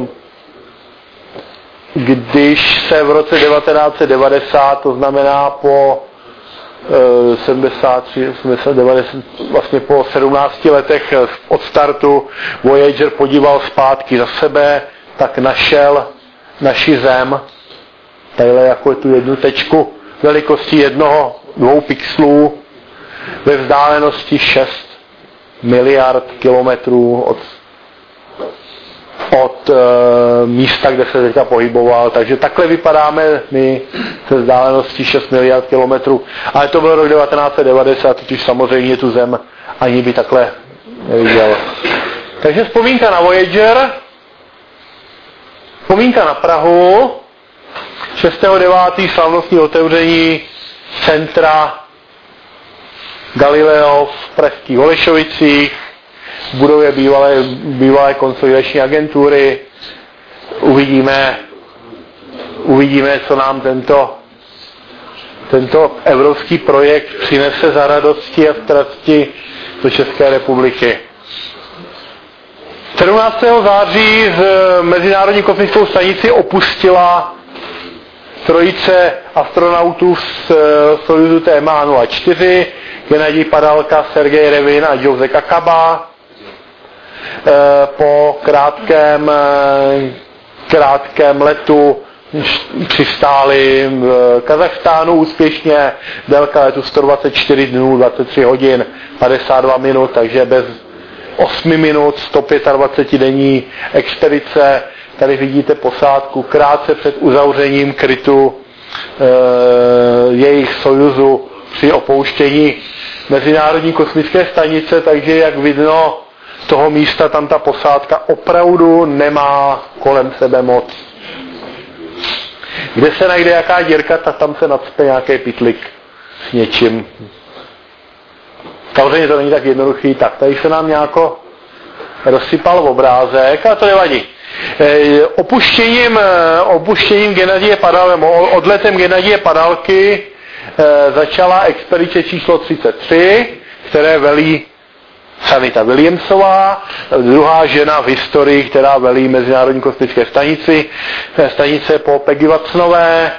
když se v roce devatenáct set devadesát, to znamená po uh, sedmdesát tři, osmdesát, devadesát, vlastně po sedmnácti letech od startu Voyager podíval zpátky za sebe, tak našel naši Zem, tadyhle jako tu jednu tečku velikosti jednoho, dvou pixelů ve vzdálenosti šest miliard kilometrů od, od e, místa, kde se teďka pohyboval. Takže takhle vypadáme my se vzdáleností šest miliard kilometrů. Ale to byl rok devatenáct set devadesát, totiž samozřejmě tu Zem ani by takhle neviděl. Takže vzpomínka na Voyager, vzpomínka na Prahu, šestého devátého slavnostní otevření centra Galileo v pražských Holešovicích, v budově bývalé, bývalé konsolidační agentury. Uvidíme, uvidíme, co nám tento, tento evropský projekt přinese za radosti a strasti do České republiky. sedmnáctého září z Mezinárodní kosmickou stanici opustila trojice astronautů z Sojuzu T M A nula čtyři, Gennadij Padalka, Sergej Revin a Josef Akaba. Po krátkém, krátkém letu přistáli v Kazachstánu úspěšně, délka letu sto dvacet čtyři dnů, dvacet tři hodin, padesát dva minut, takže bez osmi minut, sto dvacet pět denní expedice. Tady vidíte posádku krátce před uzavřením krytu e, jejich Sojuzu při opouštění Mezinárodní kosmické stanice, takže jak vidno z toho místa tam ta posádka opravdu nemá kolem sebe moc. Kde se najde jaká dírka, tak tam se nacpe nějaký pytlik s něčím. Samozřejmě to není tak jednoduchý, tak tady se nám nějako rozsypal obrázek, ale to nevadí. Opuštěním, opuštěním Gennadije Padalky, odletem Gennadije Padalky začala expedice číslo třicet tři, které velí Sanita Williamsová, druhá žena v historii, která velí Mezinárodní kosmické stanici, stanice po Peggy Watsonové.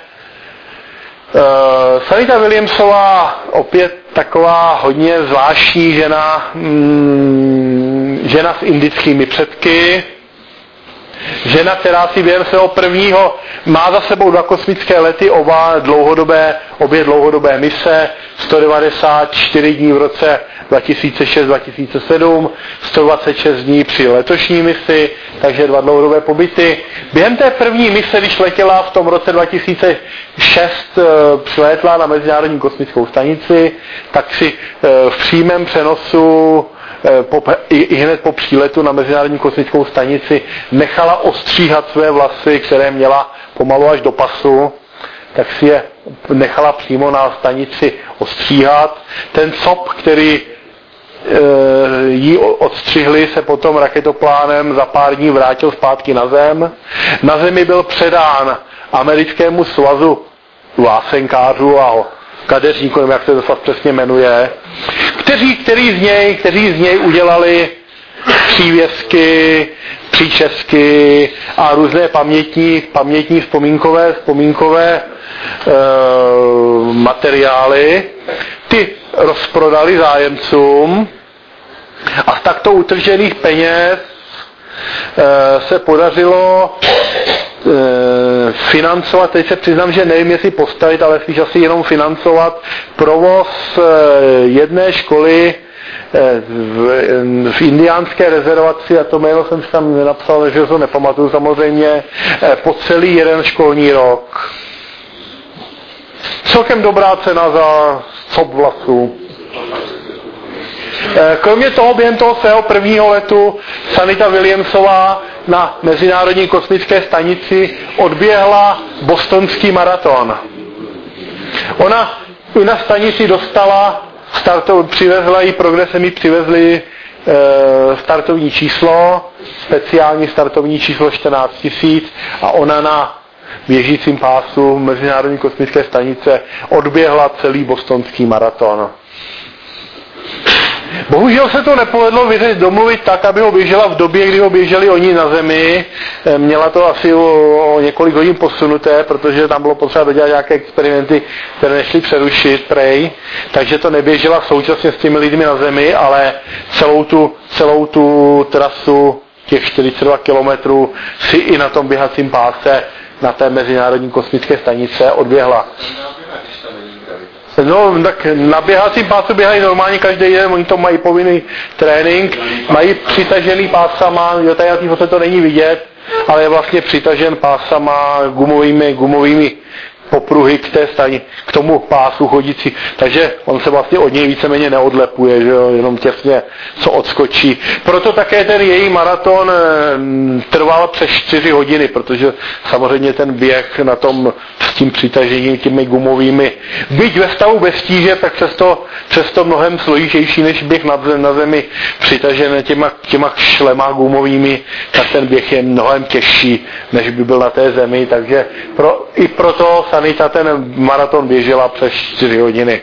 Sanita Williamsová, opět taková hodně zvláštní žena, žena s indickými předky, žena, která si během svého prvního má za sebou dva kosmické lety, oba dlouhodobé, obě dlouhodobé mise, sto devadesát čtyři dní v roce dva tisíce šest dva tisíce sedm, sto dvacet šest dní při letošní misi, takže dva dlouhodobé pobyty. Během té první mise, když letěla v tom roce dva tisíce šest, přilétla na Mezinárodní kosmickou stanici, tak si v přímém přenosu Po, i, i hned po příletu na Mezinárodní kosmickou stanici nechala ostříhat své vlasy, které měla pomalu až do pasu, tak si je nechala přímo na stanici ostříhat. Ten cop, který e, jí odstřihli, se potom raketoplánem za pár dní vrátil zpátky na Zem. Na Zemi byl předán americkému svazu lásenkářů a kadeřníků, nevím, jak se to fakt přesně jmenuje, kteří, kteří, z něj, kteří z něj udělali přívěsky, příčesky a různé pamětní, pamětní vzpomínkové, vzpomínkové e, materiály. Ty rozprodali zájemcům a z takto utržených peněz se podařilo financovat, teď se přiznám, že nevím, jestli postavit, ale spíš asi jenom financovat provoz jedné školy v, v indiánské rezervaci, a to jméno jsem si tam nenapsal, že to nepamatuju samozřejmě, po celý jeden školní rok. Celkem dobrá cena za cop vlasů. Kromě toho během toho svého prvního letu Sanita Williamsová na Mezinárodní kosmické stanici odběhla bostonský maraton. Ona i na stanici dostala, startov, přivezla jí, progresem jí přivezli e, startovní číslo, speciální startovní číslo čtrnáct tisíc, a ona na běžícím pásu Mezinárodní kosmické stanice odběhla celý bostonský maraton. Bohužel se to nepovedlo vyřešit, domluvit tak, aby ho běžela v době, kdy ho běželi oni na Zemi. Měla to asi o, o několik hodin posunuté, protože tam bylo potřeba dodělat nějaké experimenty, které nešly přerušit, prej. Takže to neběžela současně s těmi lidmi na Zemi, ale celou tu, celou tu trasu těch čtyřicet dva kilometrů si i na tom běhacím páse na té Mezinárodní kosmické stanice odběhla. No, tak na běhacím pásu běhají normálně každý den, oni to mají povinný trénink, mají přitažený pásama, jo, tady na té foce to není vidět, ale je vlastně přitažen pásama gumovými, gumovými popruhy k té stani, k tomu pásu chodící, takže on se vlastně od něj víceméně neodlepuje, že jo, jenom těsně co odskočí. Proto také ten její maraton trval přes čtyři hodiny, protože samozřejmě ten běh na tom s tím přitažením těmi gumovými, byť ve stavu bez tíže, tak přesto, přesto mnohem složitější než běh na, na zemi přitažené těma, těma šlema gumovými, tak ten běh je mnohem těžší, než by byl na té zemi, takže pro, i proto Sanita ten maraton běžela přes čtyři hodiny.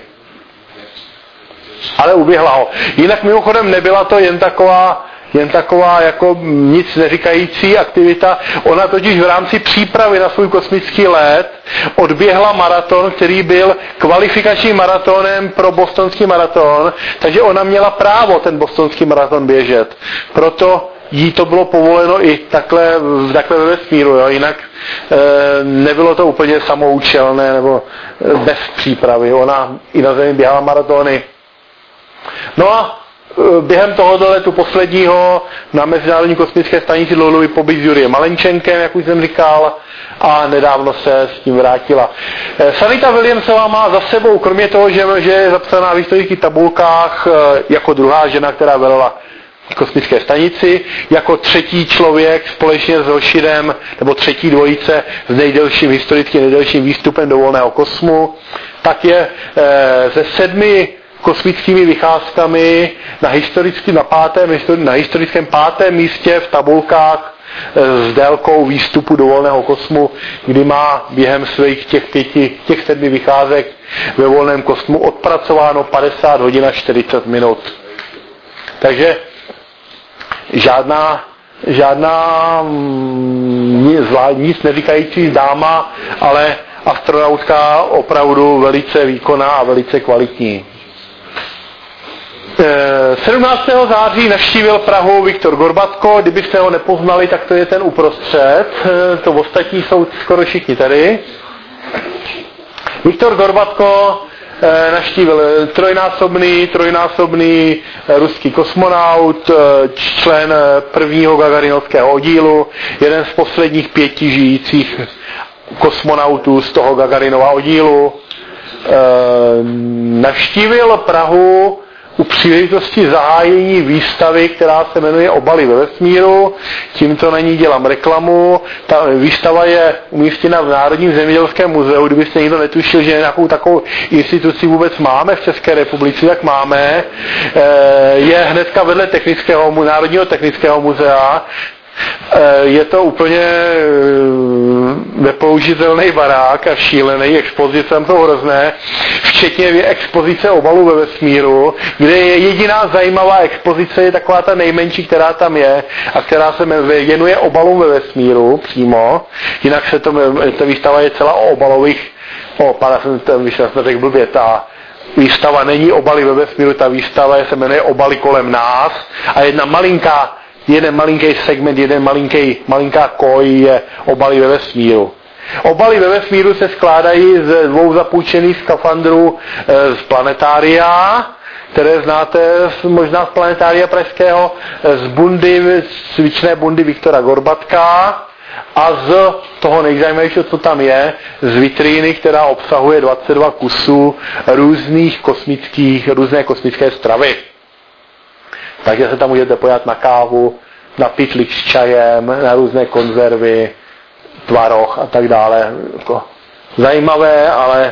Ale uběhla ho. Jinak mimochodem nebyla to jen taková, jen taková jako nic neříkající aktivita. Ona totiž v rámci přípravy na svůj kosmický let odběhla maraton, který byl kvalifikačním maratonem pro bostonský maraton, takže ona měla právo ten bostonský maraton běžet. Proto jí to bylo povoleno i takhle, takhle ve vesmíru, jo. Jinak e, nebylo to úplně samoučelné nebo bez přípravy. Ona i na Zemi běhala maratony. No a e, během tohoto letu posledního na Mezinárodní kosmické stanici dlouhodobý pobyt s Juriem Malenčenkem, jak už jsem říkal, a nedávno se s tím vrátila. E, Sanita Williamsová má za sebou, kromě toho, že, že je zapsaná v historických tabulkách e, jako druhá žena, která velela kosmické stanici, jako třetí člověk společně s Rošidem, nebo třetí dvojice s nejdelším, historicky nejdelším výstupem do volného kosmu, tak je e, ze sedmi kosmickými vycházkami na, historicky, na, pátém, na historickém pátém místě v tabulkách e, s délkou výstupu do volného kosmu, kdy má během svých těch pěti, těch sedmi vycházek ve volném kosmu odpracováno padesát hodin a čtyřicet minut. Takže žádná, žádná nic neříkající dáma, ale astronautka opravdu velice výkonná a velice kvalitní. sedmnáctého září navštívil Prahu Viktor Gorbatko, kdybyste ho nepoznali, tak to je ten uprostřed, to ostatní jsou skoro všichni tady. Viktor Gorbatko navštívil trojnásobný, trojnásobný ruský kosmonaut, člen prvního Gagarinovského oddílu, jeden z posledních pěti žijících kosmonautů z toho Gagarinova oddílu. Navštívil Prahu u příležitosti zahájení výstavy, která se jmenuje Obaly ve vesmíru. Tímto na ní dělám reklamu. Ta výstava je umístěna v Národním zemědělském muzeu. Kdybyste někdo netušil, že nějakou takovou instituci vůbec máme v České republice, tak máme. Je hnedka vedle technického, Národního technického muzea. Je to úplně nepoužitelný barák a šílený, expozice tam jsou hrozné, včetně expozice obalů ve vesmíru, kde je jediná zajímavá expozice, je taková ta nejmenší, která tam je a která se věnuje obalům ve vesmíru přímo, jinak se to, ta výstava je celá o obalových, o, pana jsem to řekl blbě, ta výstava není Obaly ve vesmíru, ta výstava se jmenuje Obaly kolem nás a jedna malinká, jeden malinký segment, jeden malinký, malinká koj je Obaly ve vesmíru. Obaly ve vesmíru se skládají z dvou zapůjčených skafandrů z planetária, které znáte možná z planetária pražského, z bundy, cvičné bundy Viktora Gorbatka a z toho nejzajímavějšího, co tam je, z vitríny, která obsahuje dvacet dva kusů různých kosmických, různé kosmické stravy. Takže se tam můžete pojat na kávu, na pytlík s čajem, na různé konzervy, tvaroh a tak dále. Jako zajímavé, ale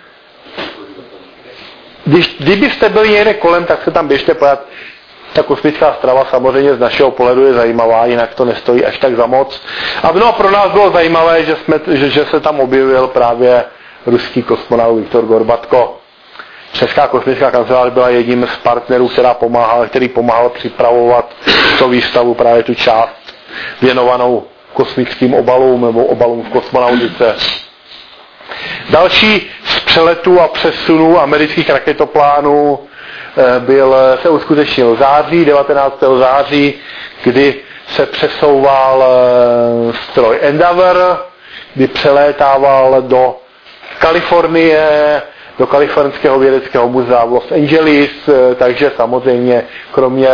když, kdybyste byli někde kolem, tak se tam běžte pojat. Ta kosmická strava samozřejmě z našeho pohledu je zajímavá, jinak to nestojí až tak za moc. A no, pro nás bylo zajímavé, že, jsme, že, že se tam objevil právě ruský kosmonaut Viktor Gorbatko. Česká kosmická kancelář byla jedním z partnerů, která pomáhal, který pomáhal připravovat tu výstavu, právě tu část věnovanou kosmickým obalům nebo obalům v kosmonautice. Další z přeletů a přesunů amerických raketoplánů byl, se uskutečnil v září, devatenáctého září, kdy se přesouval stroj Endeavour, kdy přelétával do Kalifornie, do Kalifornského vědeckého muzea v Los Angeles, takže samozřejmě kromě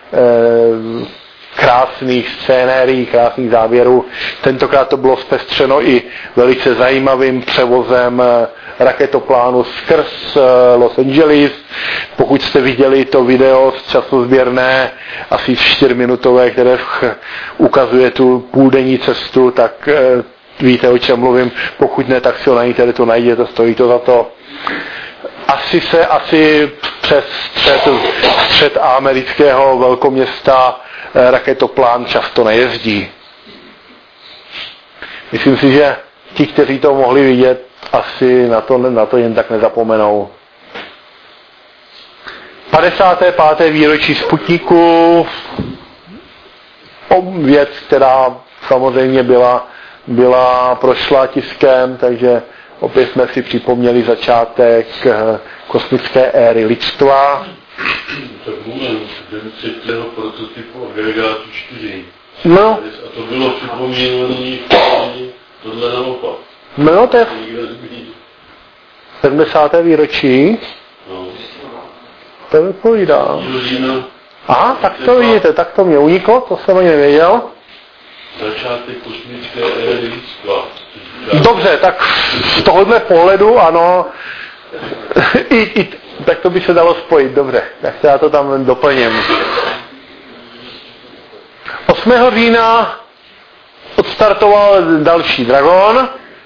krásných scénérií, krásných záběrů. Tentokrát to bylo zpestřeno i velice zajímavým převozem raketoplánu skrz Los Angeles. Pokud jste viděli to video z časozběrné, asi čtyřminutové, které ukazuje tu půldenní cestu, tak víte, o čem mluvím. Pokud ne, tak si ho na internetu to najděte, stojí to za to. Asi se, asi přes střed, střed amerického velkoměsta raketoplán často nejezdí. Myslím si, že ti, kteří to mohli vidět, asi na to, na to jen tak nezapomenou. padesáté páté výročí Sputniku, věc, která samozřejmě byla, byla prošla tiskem, takže opět jsme si připomněli začátek kosmické éry lidstva. Tak moment, den třetího prototypu agregátu čtyři. No. A to bylo připomínané tohle naopak. No, to je sedmdesáté výročí. No. To vypovídá. Aha, tak to vidíte, tak to mě uniklo, to jsem ani nevěděl. Začátek kosmické éry lidstva. Dobře, tak z tohohle pohledu, ano, I, i, tak to by se dalo spojit, dobře, tak já to tam doplním. osmého října odstartoval další Dragon.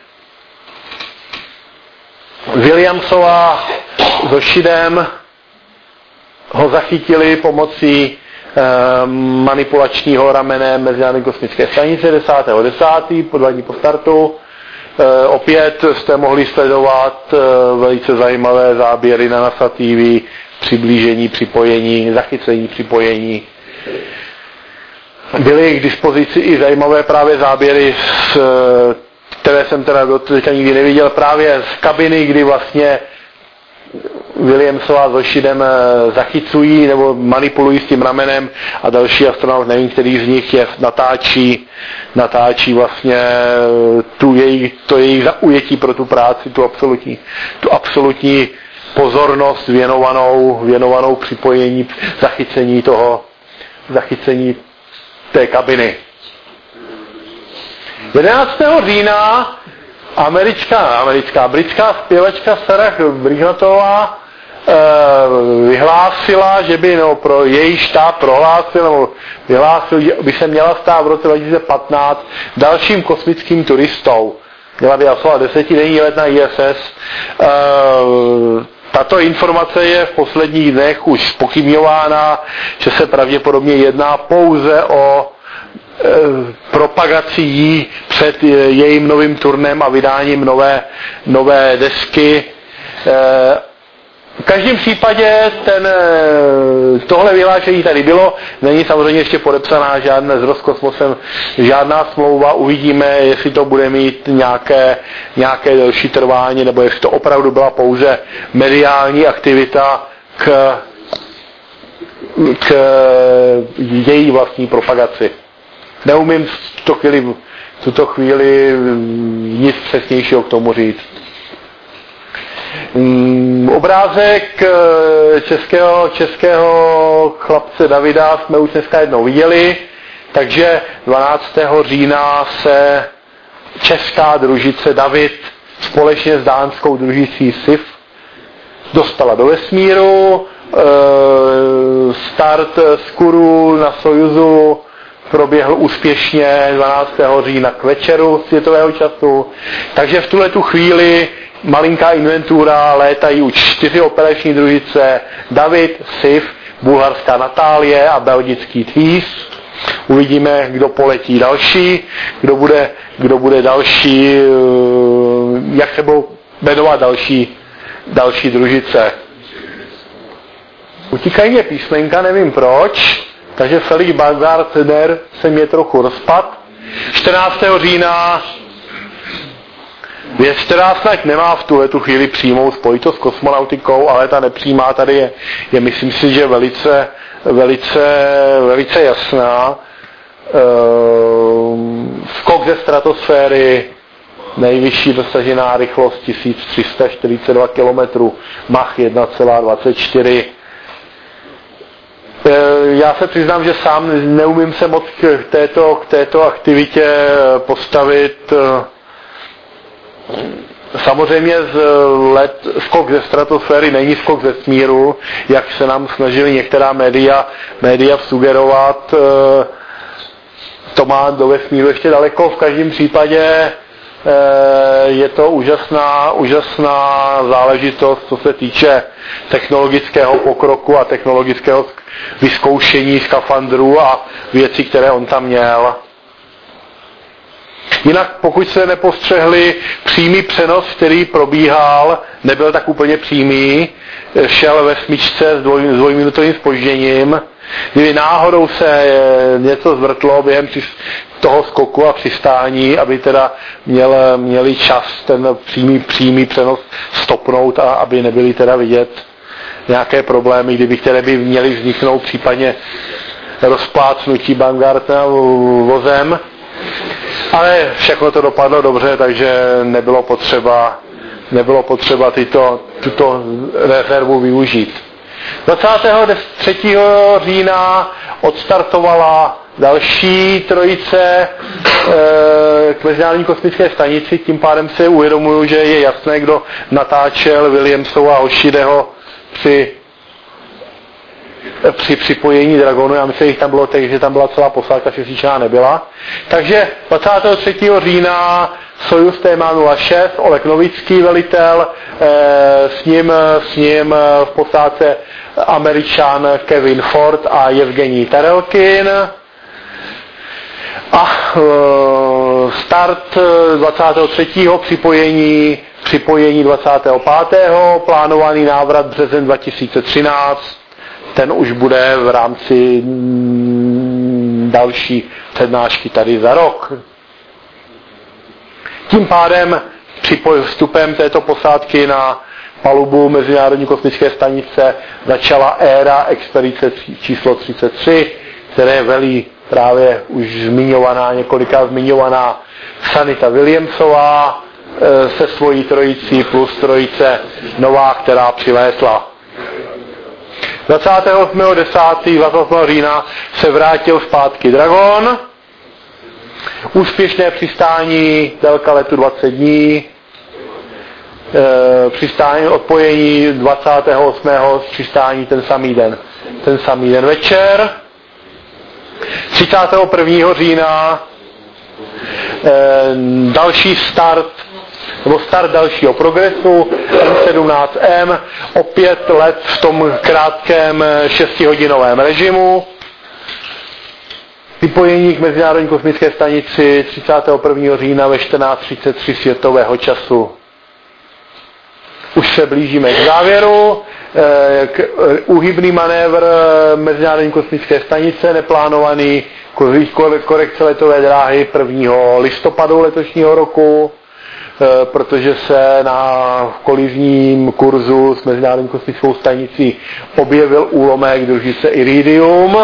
Williamsova s Oshidem ho zachytili pomocí eh, manipulačního ramene Mezinárodní kosmické stanice desátého desátého po dva dní po startu. E, opět jste mohli sledovat e, velice zajímavé záběry na NASA T V, přiblížení, připojení, zachycení, připojení. Byly k dispozici i zajímavé právě záběry, z, které jsem teda do teďka nikdy neviděl, právě z kabiny, kdy vlastně Williamsova s Oshidem zachycují nebo manipulují s tím ramenem a další astronaut, nevím, který z nich je, natáčí, natáčí vlastně tu její, to jejich zaujetí pro tu práci, tu absolutní, tu absolutní pozornost věnovanou, věnovanou připojení, zachycení toho, zachycení té kabiny. jedenáctého října Americká, americká, britská zpěvačka Sarah Brightmanová e, vyhlásila, že by no, pro její štáb prohlásil, nebo vyhlásil, že by se měla stát v roce dva tisíce patnáct dalším kosmickým turistou. Měla by absolvovat desetidenní let na I S S. E, tato informace je v posledních dnech už zpochybňována, že se pravděpodobně jedná pouze o propagací jí před jejím novým turnem a vydáním nové, nové desky. každém případě ten, tohle vyhlášení tady bylo, není samozřejmě ještě podepsaná žádná s Roskosmosem, žádná smlouva, uvidíme, jestli to bude mít nějaké, nějaké delší trvání, nebo jestli to opravdu byla pouze mediální aktivita k, k její vlastní propagaci. Neumím v tuto chvíli, v tuto chvíli nic přesnějšího k tomu říct. Obrázek českého, českého chlapce Davida jsme už dneska jednou viděli, takže dvanáctého října se česká družice David společně s dánskou družicí Sif dostala do vesmíru. Start z Kuru na Sojuzu proběhl úspěšně dvanáctého října k večeru světového času, takže v tuhletu chvíli malinká inventura, létají už čtyři operační družice, David, Sif, bulharská Natálie a belgický Thies. Uvidíme, kdo poletí další, kdo bude, kdo bude další, jak se budou jmenovat další, další družice. Utíkají mě písmenka, nevím proč, takže Felix Baumgartner se mě trochu rozpad. čtrnáctého října věc, která snad nemá v tuhletu chvíli přímou spojitost s kosmonautikou, ale ta nepřímá tady je, je myslím si, že velice, velice, velice jasná. Ehm, skok ze stratosféry, nejvyšší dosažená rychlost tisíc tři sta čtyřicet dva kilometrů, Mach jedna celá dvacet čtyři. Já se přiznám, že sám neumím se moc k této, k této aktivitě postavit. Samozřejmě z let, skok ze stratosféry není skok ze smíru, jak se nám snažili některá média, média sugerovat. To má do vesmíru ještě daleko. V každém případě je to úžasná, úžasná záležitost, co se týče technologického pokroku a technologického vyzkoušení skafandrů a věcí, které on tam měl. Jinak pokud se nepostřehli, přímý přenos, který probíhal, nebyl tak úplně přímý, šel ve smyčce s dvoj, dvojminutovým zpožděním. Kdyby náhodou se něco zvrtlo během toho skoku a přistání, aby teda měl, měli čas ten přímý, přímý přenos stopnout a aby nebyly teda vidět nějaké problémy, kdyby které by měly vzniknout případně rozplácnutí Baumgartnera vozem. Ale všechno to dopadlo dobře, takže nebylo potřeba, nebylo potřeba tyto, tuto rezervu využít. dvacátého třetího října odstartovala další trojice e, k Mezinárodní kosmické stanici, tím pádem se uvědomuju, že je jasné, kdo natáčel Williamsova a Hoshideho při při připojení Dragonu, já myslím, že tam bylo tak, že tam byla celá posádka, šestičná nebyla. Takže dvacátého třetího října Sojuz T M nula šest, Oleg Novický velitel, e, s ním, s ním v posádce Američan Kevin Ford a Evgenij Tarelkin. A e, start dvacátého třetího připojení, připojení dvacátého pátého plánovaný návrat březen dva tisíce třináct. Ten už bude v rámci další přednášky tady za rok. Tím pádem připoj vstupem této posádky na palubu Mezinárodní kosmické stanice začala éra expedice číslo třicet tři, které velí právě už zmiňovaná, několika zmiňovaná Sanita Williamsová se svojí trojicí plus trojice nová, která přilétla. dvacátého osmého desátého dvacátého osmého října se vrátil zpátky Dragon. Úspěšné přistání, délka letu dvacet dní. E, přistání, odpojení dvacátého osmého přistání ten samý den. Ten samý den večer. třicátého prvního října e, další start nebo start dalšího progresu M sedmnáct M, opět let v tom krátkém šestihodinovém režimu. Vypojení k Mezinárodní kosmické stanici třicátého prvního října ve čtrnáct třicet tři světového času. Už se blížíme k závěru. úhybný manévr Mezinárodní kosmické stanice, neplánovaný korekce letové dráhy prvního listopadu letošního roku, protože se na kolizním kurzu s Mezinárodní kosmickou stanicí objevil úlomek družice iridium.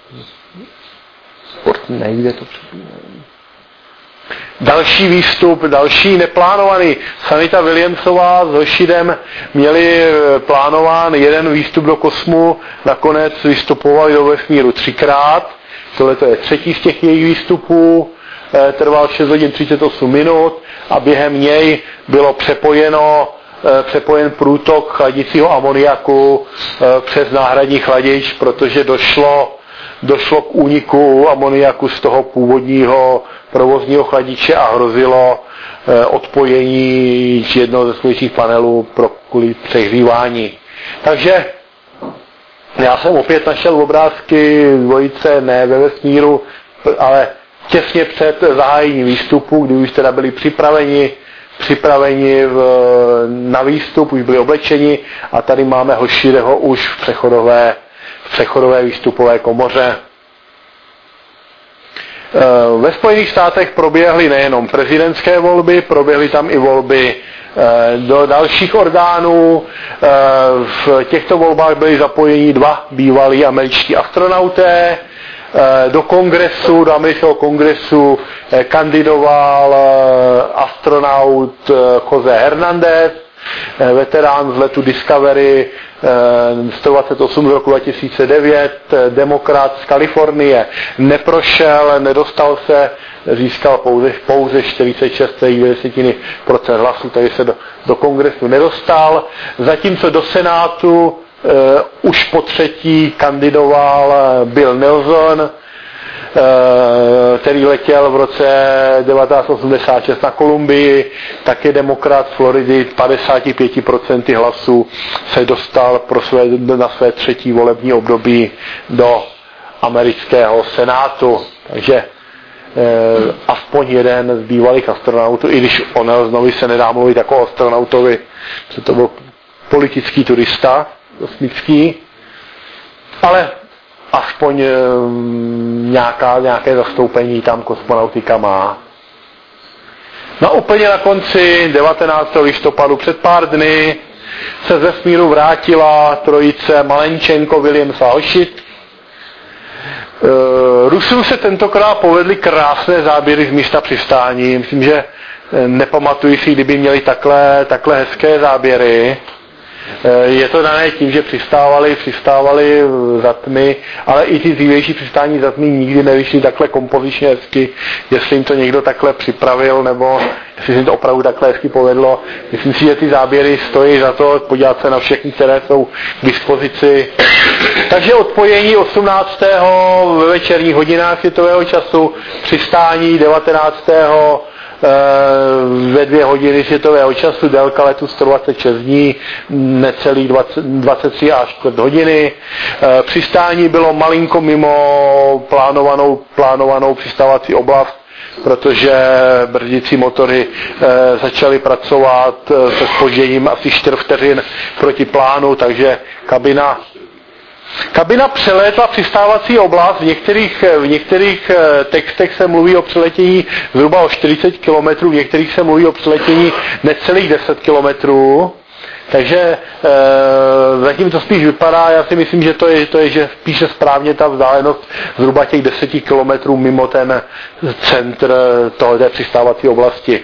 Sport nejde to připomínám. Další výstup, další neplánovaný. Sanita Williamsová s Hošidem měli plánován jeden výstup do kosmu, nakonec vystupovali do vesmíru třikrát. Tohle to je třetí z těch jejich výstupů, trval šest hodin třicet osm minut a během něj bylo přepojeno, přepojen průtok chladicího amoniaku přes náhradní chladič, protože došlo, došlo k úniku amoniaku z toho původního provozního chladiče a hrozilo odpojení jednoho ze spojicích panelů pro kvůli přehřívání. Takže já jsem opět našel obrázky dvojice ne ve vesmíru, ale těsně před zahájením výstupu, kdy už teda byli připraveni, připraveni v, na výstup, už byli oblečeni a tady máme Hoshideho už v přechodové, v přechodové výstupové komoře. Ve Spojených státech proběhly nejenom prezidentské volby, proběhly tam i volby do dalších orgánů. V těchto volbách byli zapojeni dva bývalí američtí astronauté. Do kongresu, do amerického kongresu kandidoval astronaut José Hernández, veterán z letu Discovery sto dvacet osm z roku dva tisíce devět, demokrat z Kalifornie. Neprošel, nedostal se, získal pouze, pouze čtyřicet šest celá dvě procenta hlasů, takže se do, do kongresu nedostal. Zatímco do senátu uh, už po třetí kandidoval Bill Nelson, uh, který letěl v roce devatenáct osmdesát šest na Kolumbii, taky demokrat z Floridy, padesát pět procent hlasů se dostal pro své, na své třetí volební období do amerického senátu. Takže eh, aspoň jeden z bývalých astronautů, i když o Nelsonovi se nedá mluvit jako o astronautovi, že to byl politický turista kosmický, ale aspoň e, nějaká, nějaké zastoupení tam kosmonautika má. No úplně na konci devatenáctého listopadu před pár dny se z vesmíru vrátila trojice Malenchenko, Williams a Hoshid. E, Rusům se tentokrát povedly krásné záběry z místa přistání. Myslím, že nepamatuji si, kdyby měli takhle, takhle hezké záběry. Je to dané tím, že přistávali, přistávali za tmy, ale i ty dřívější přistání za tmy nikdy nevyšly takhle kompozičně hezky, jestli jim to někdo takhle připravil, nebo jestli jim to opravdu takhle hezky povedlo. Myslím si, že ty záběry stojí za to podívat se na všechny, které jsou k dispozici. Takže odpojení osmnáctého ve večerních hodinách světového času, přistání devatenáctého ve dvě hodiny světového času, délka letu sto dvacet šest dní, necelých dvacet, dvacet tři až čtvrt hodiny. Přistání bylo malinko mimo plánovanou, plánovanou přistávací oblast, protože brzdící motory e, začaly pracovat se zpožděním asi čtyři vteřin proti plánu, takže kabina Kabina přelétla přistávací oblast, v některých, v některých textech se mluví o přeletění zhruba o čtyřicet kilometrů, v některých se mluví o přeletění necelých deset kilometrů, takže e, zatím to spíš vypadá, já si myslím, že to je, to je že spíše správně ta vzdálenost zhruba těch deset kilometrů mimo ten centr tohoto přistávací oblasti.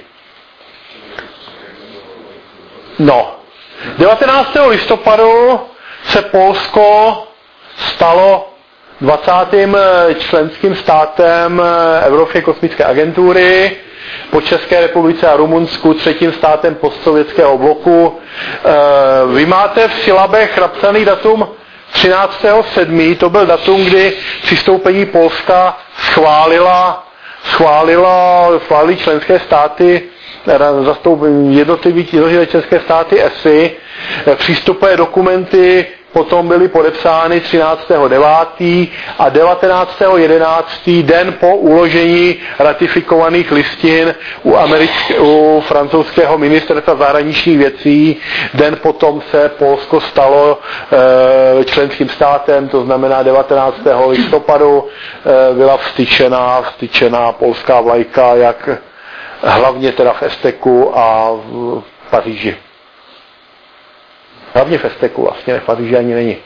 No, devatenáctého listopadu se Polsko stalo dvacátým členským státem Evropské kosmické agentury, po České republice a Rumunsku třetím státem postsovětského bloku. Vy máte v silabech napsaný datum třináctého sedmého To byl datum, kdy přistoupení Polska schválila, schválila, schválili členské státy, jednotlivé jednotlivé členské státy E S I. Přístupové dokumenty potom byly podepsány třináctého devátého a devatenáctého jedenáctého den po uložení ratifikovaných listin u, americké, u francouzského ministerstva zahraničních věcí. Den potom se Polsko stalo e, členským státem, to znamená devatenáctého listopadu e, byla vstyčená, vstyčená polská vlajka, jak hlavně teda v Esteku a v Paříži. Hlavně v Esteku, vlastně v Paříži ani není.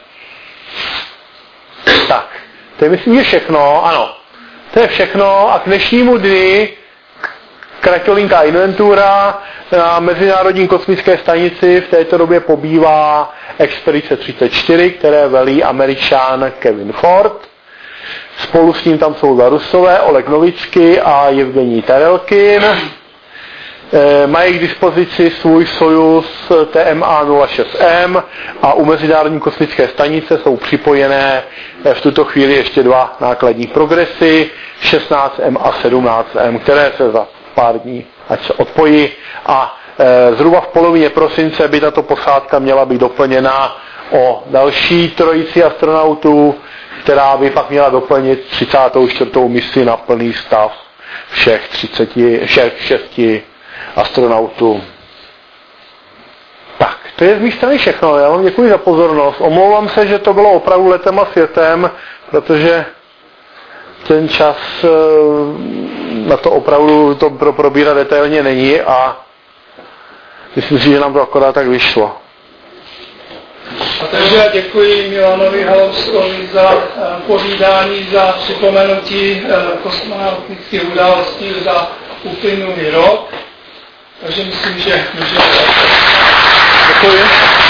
Tak, to je myslím, že všechno, ano. To je všechno a k dnešnímu dni kratolinká inventura na Mezinárodní kosmické stanici v této době pobývá Expedice třicet čtyři, které velí Američan Kevin Ford. Spolu s ním tam jsou dva Rusové, Oleg Novický a Evgenij Tarelkin. E, mají k dispozici svůj Sojuz T M A nula šest M a u Mezinárodní kosmické stanice jsou připojené v tuto chvíli ještě dva nákladní progresy, šestnáct M a sedmnáct M, které se za pár dní ať se odpojí a e, zhruba v polovině prosince by tato posádka měla být doplněna o další trojici astronautů, která by pak měla doplnit třicátou čtvrtou misi na plný stav všech třiceti šesti astronautů. Tak, to je z mé strany všechno. Já vám děkuji za pozornost. Omlouvám se, že to bylo opravdu letem a světem, protože ten čas na to opravdu to pro probírat detailně není a myslím si, že nám to akorát tak vyšlo. A takže já děkuji Milanovi Halovskovi za povídání, za připomenutí kosmonautických událostí za uplynulý rok. Takže myslím, že můžeme. Děkuji.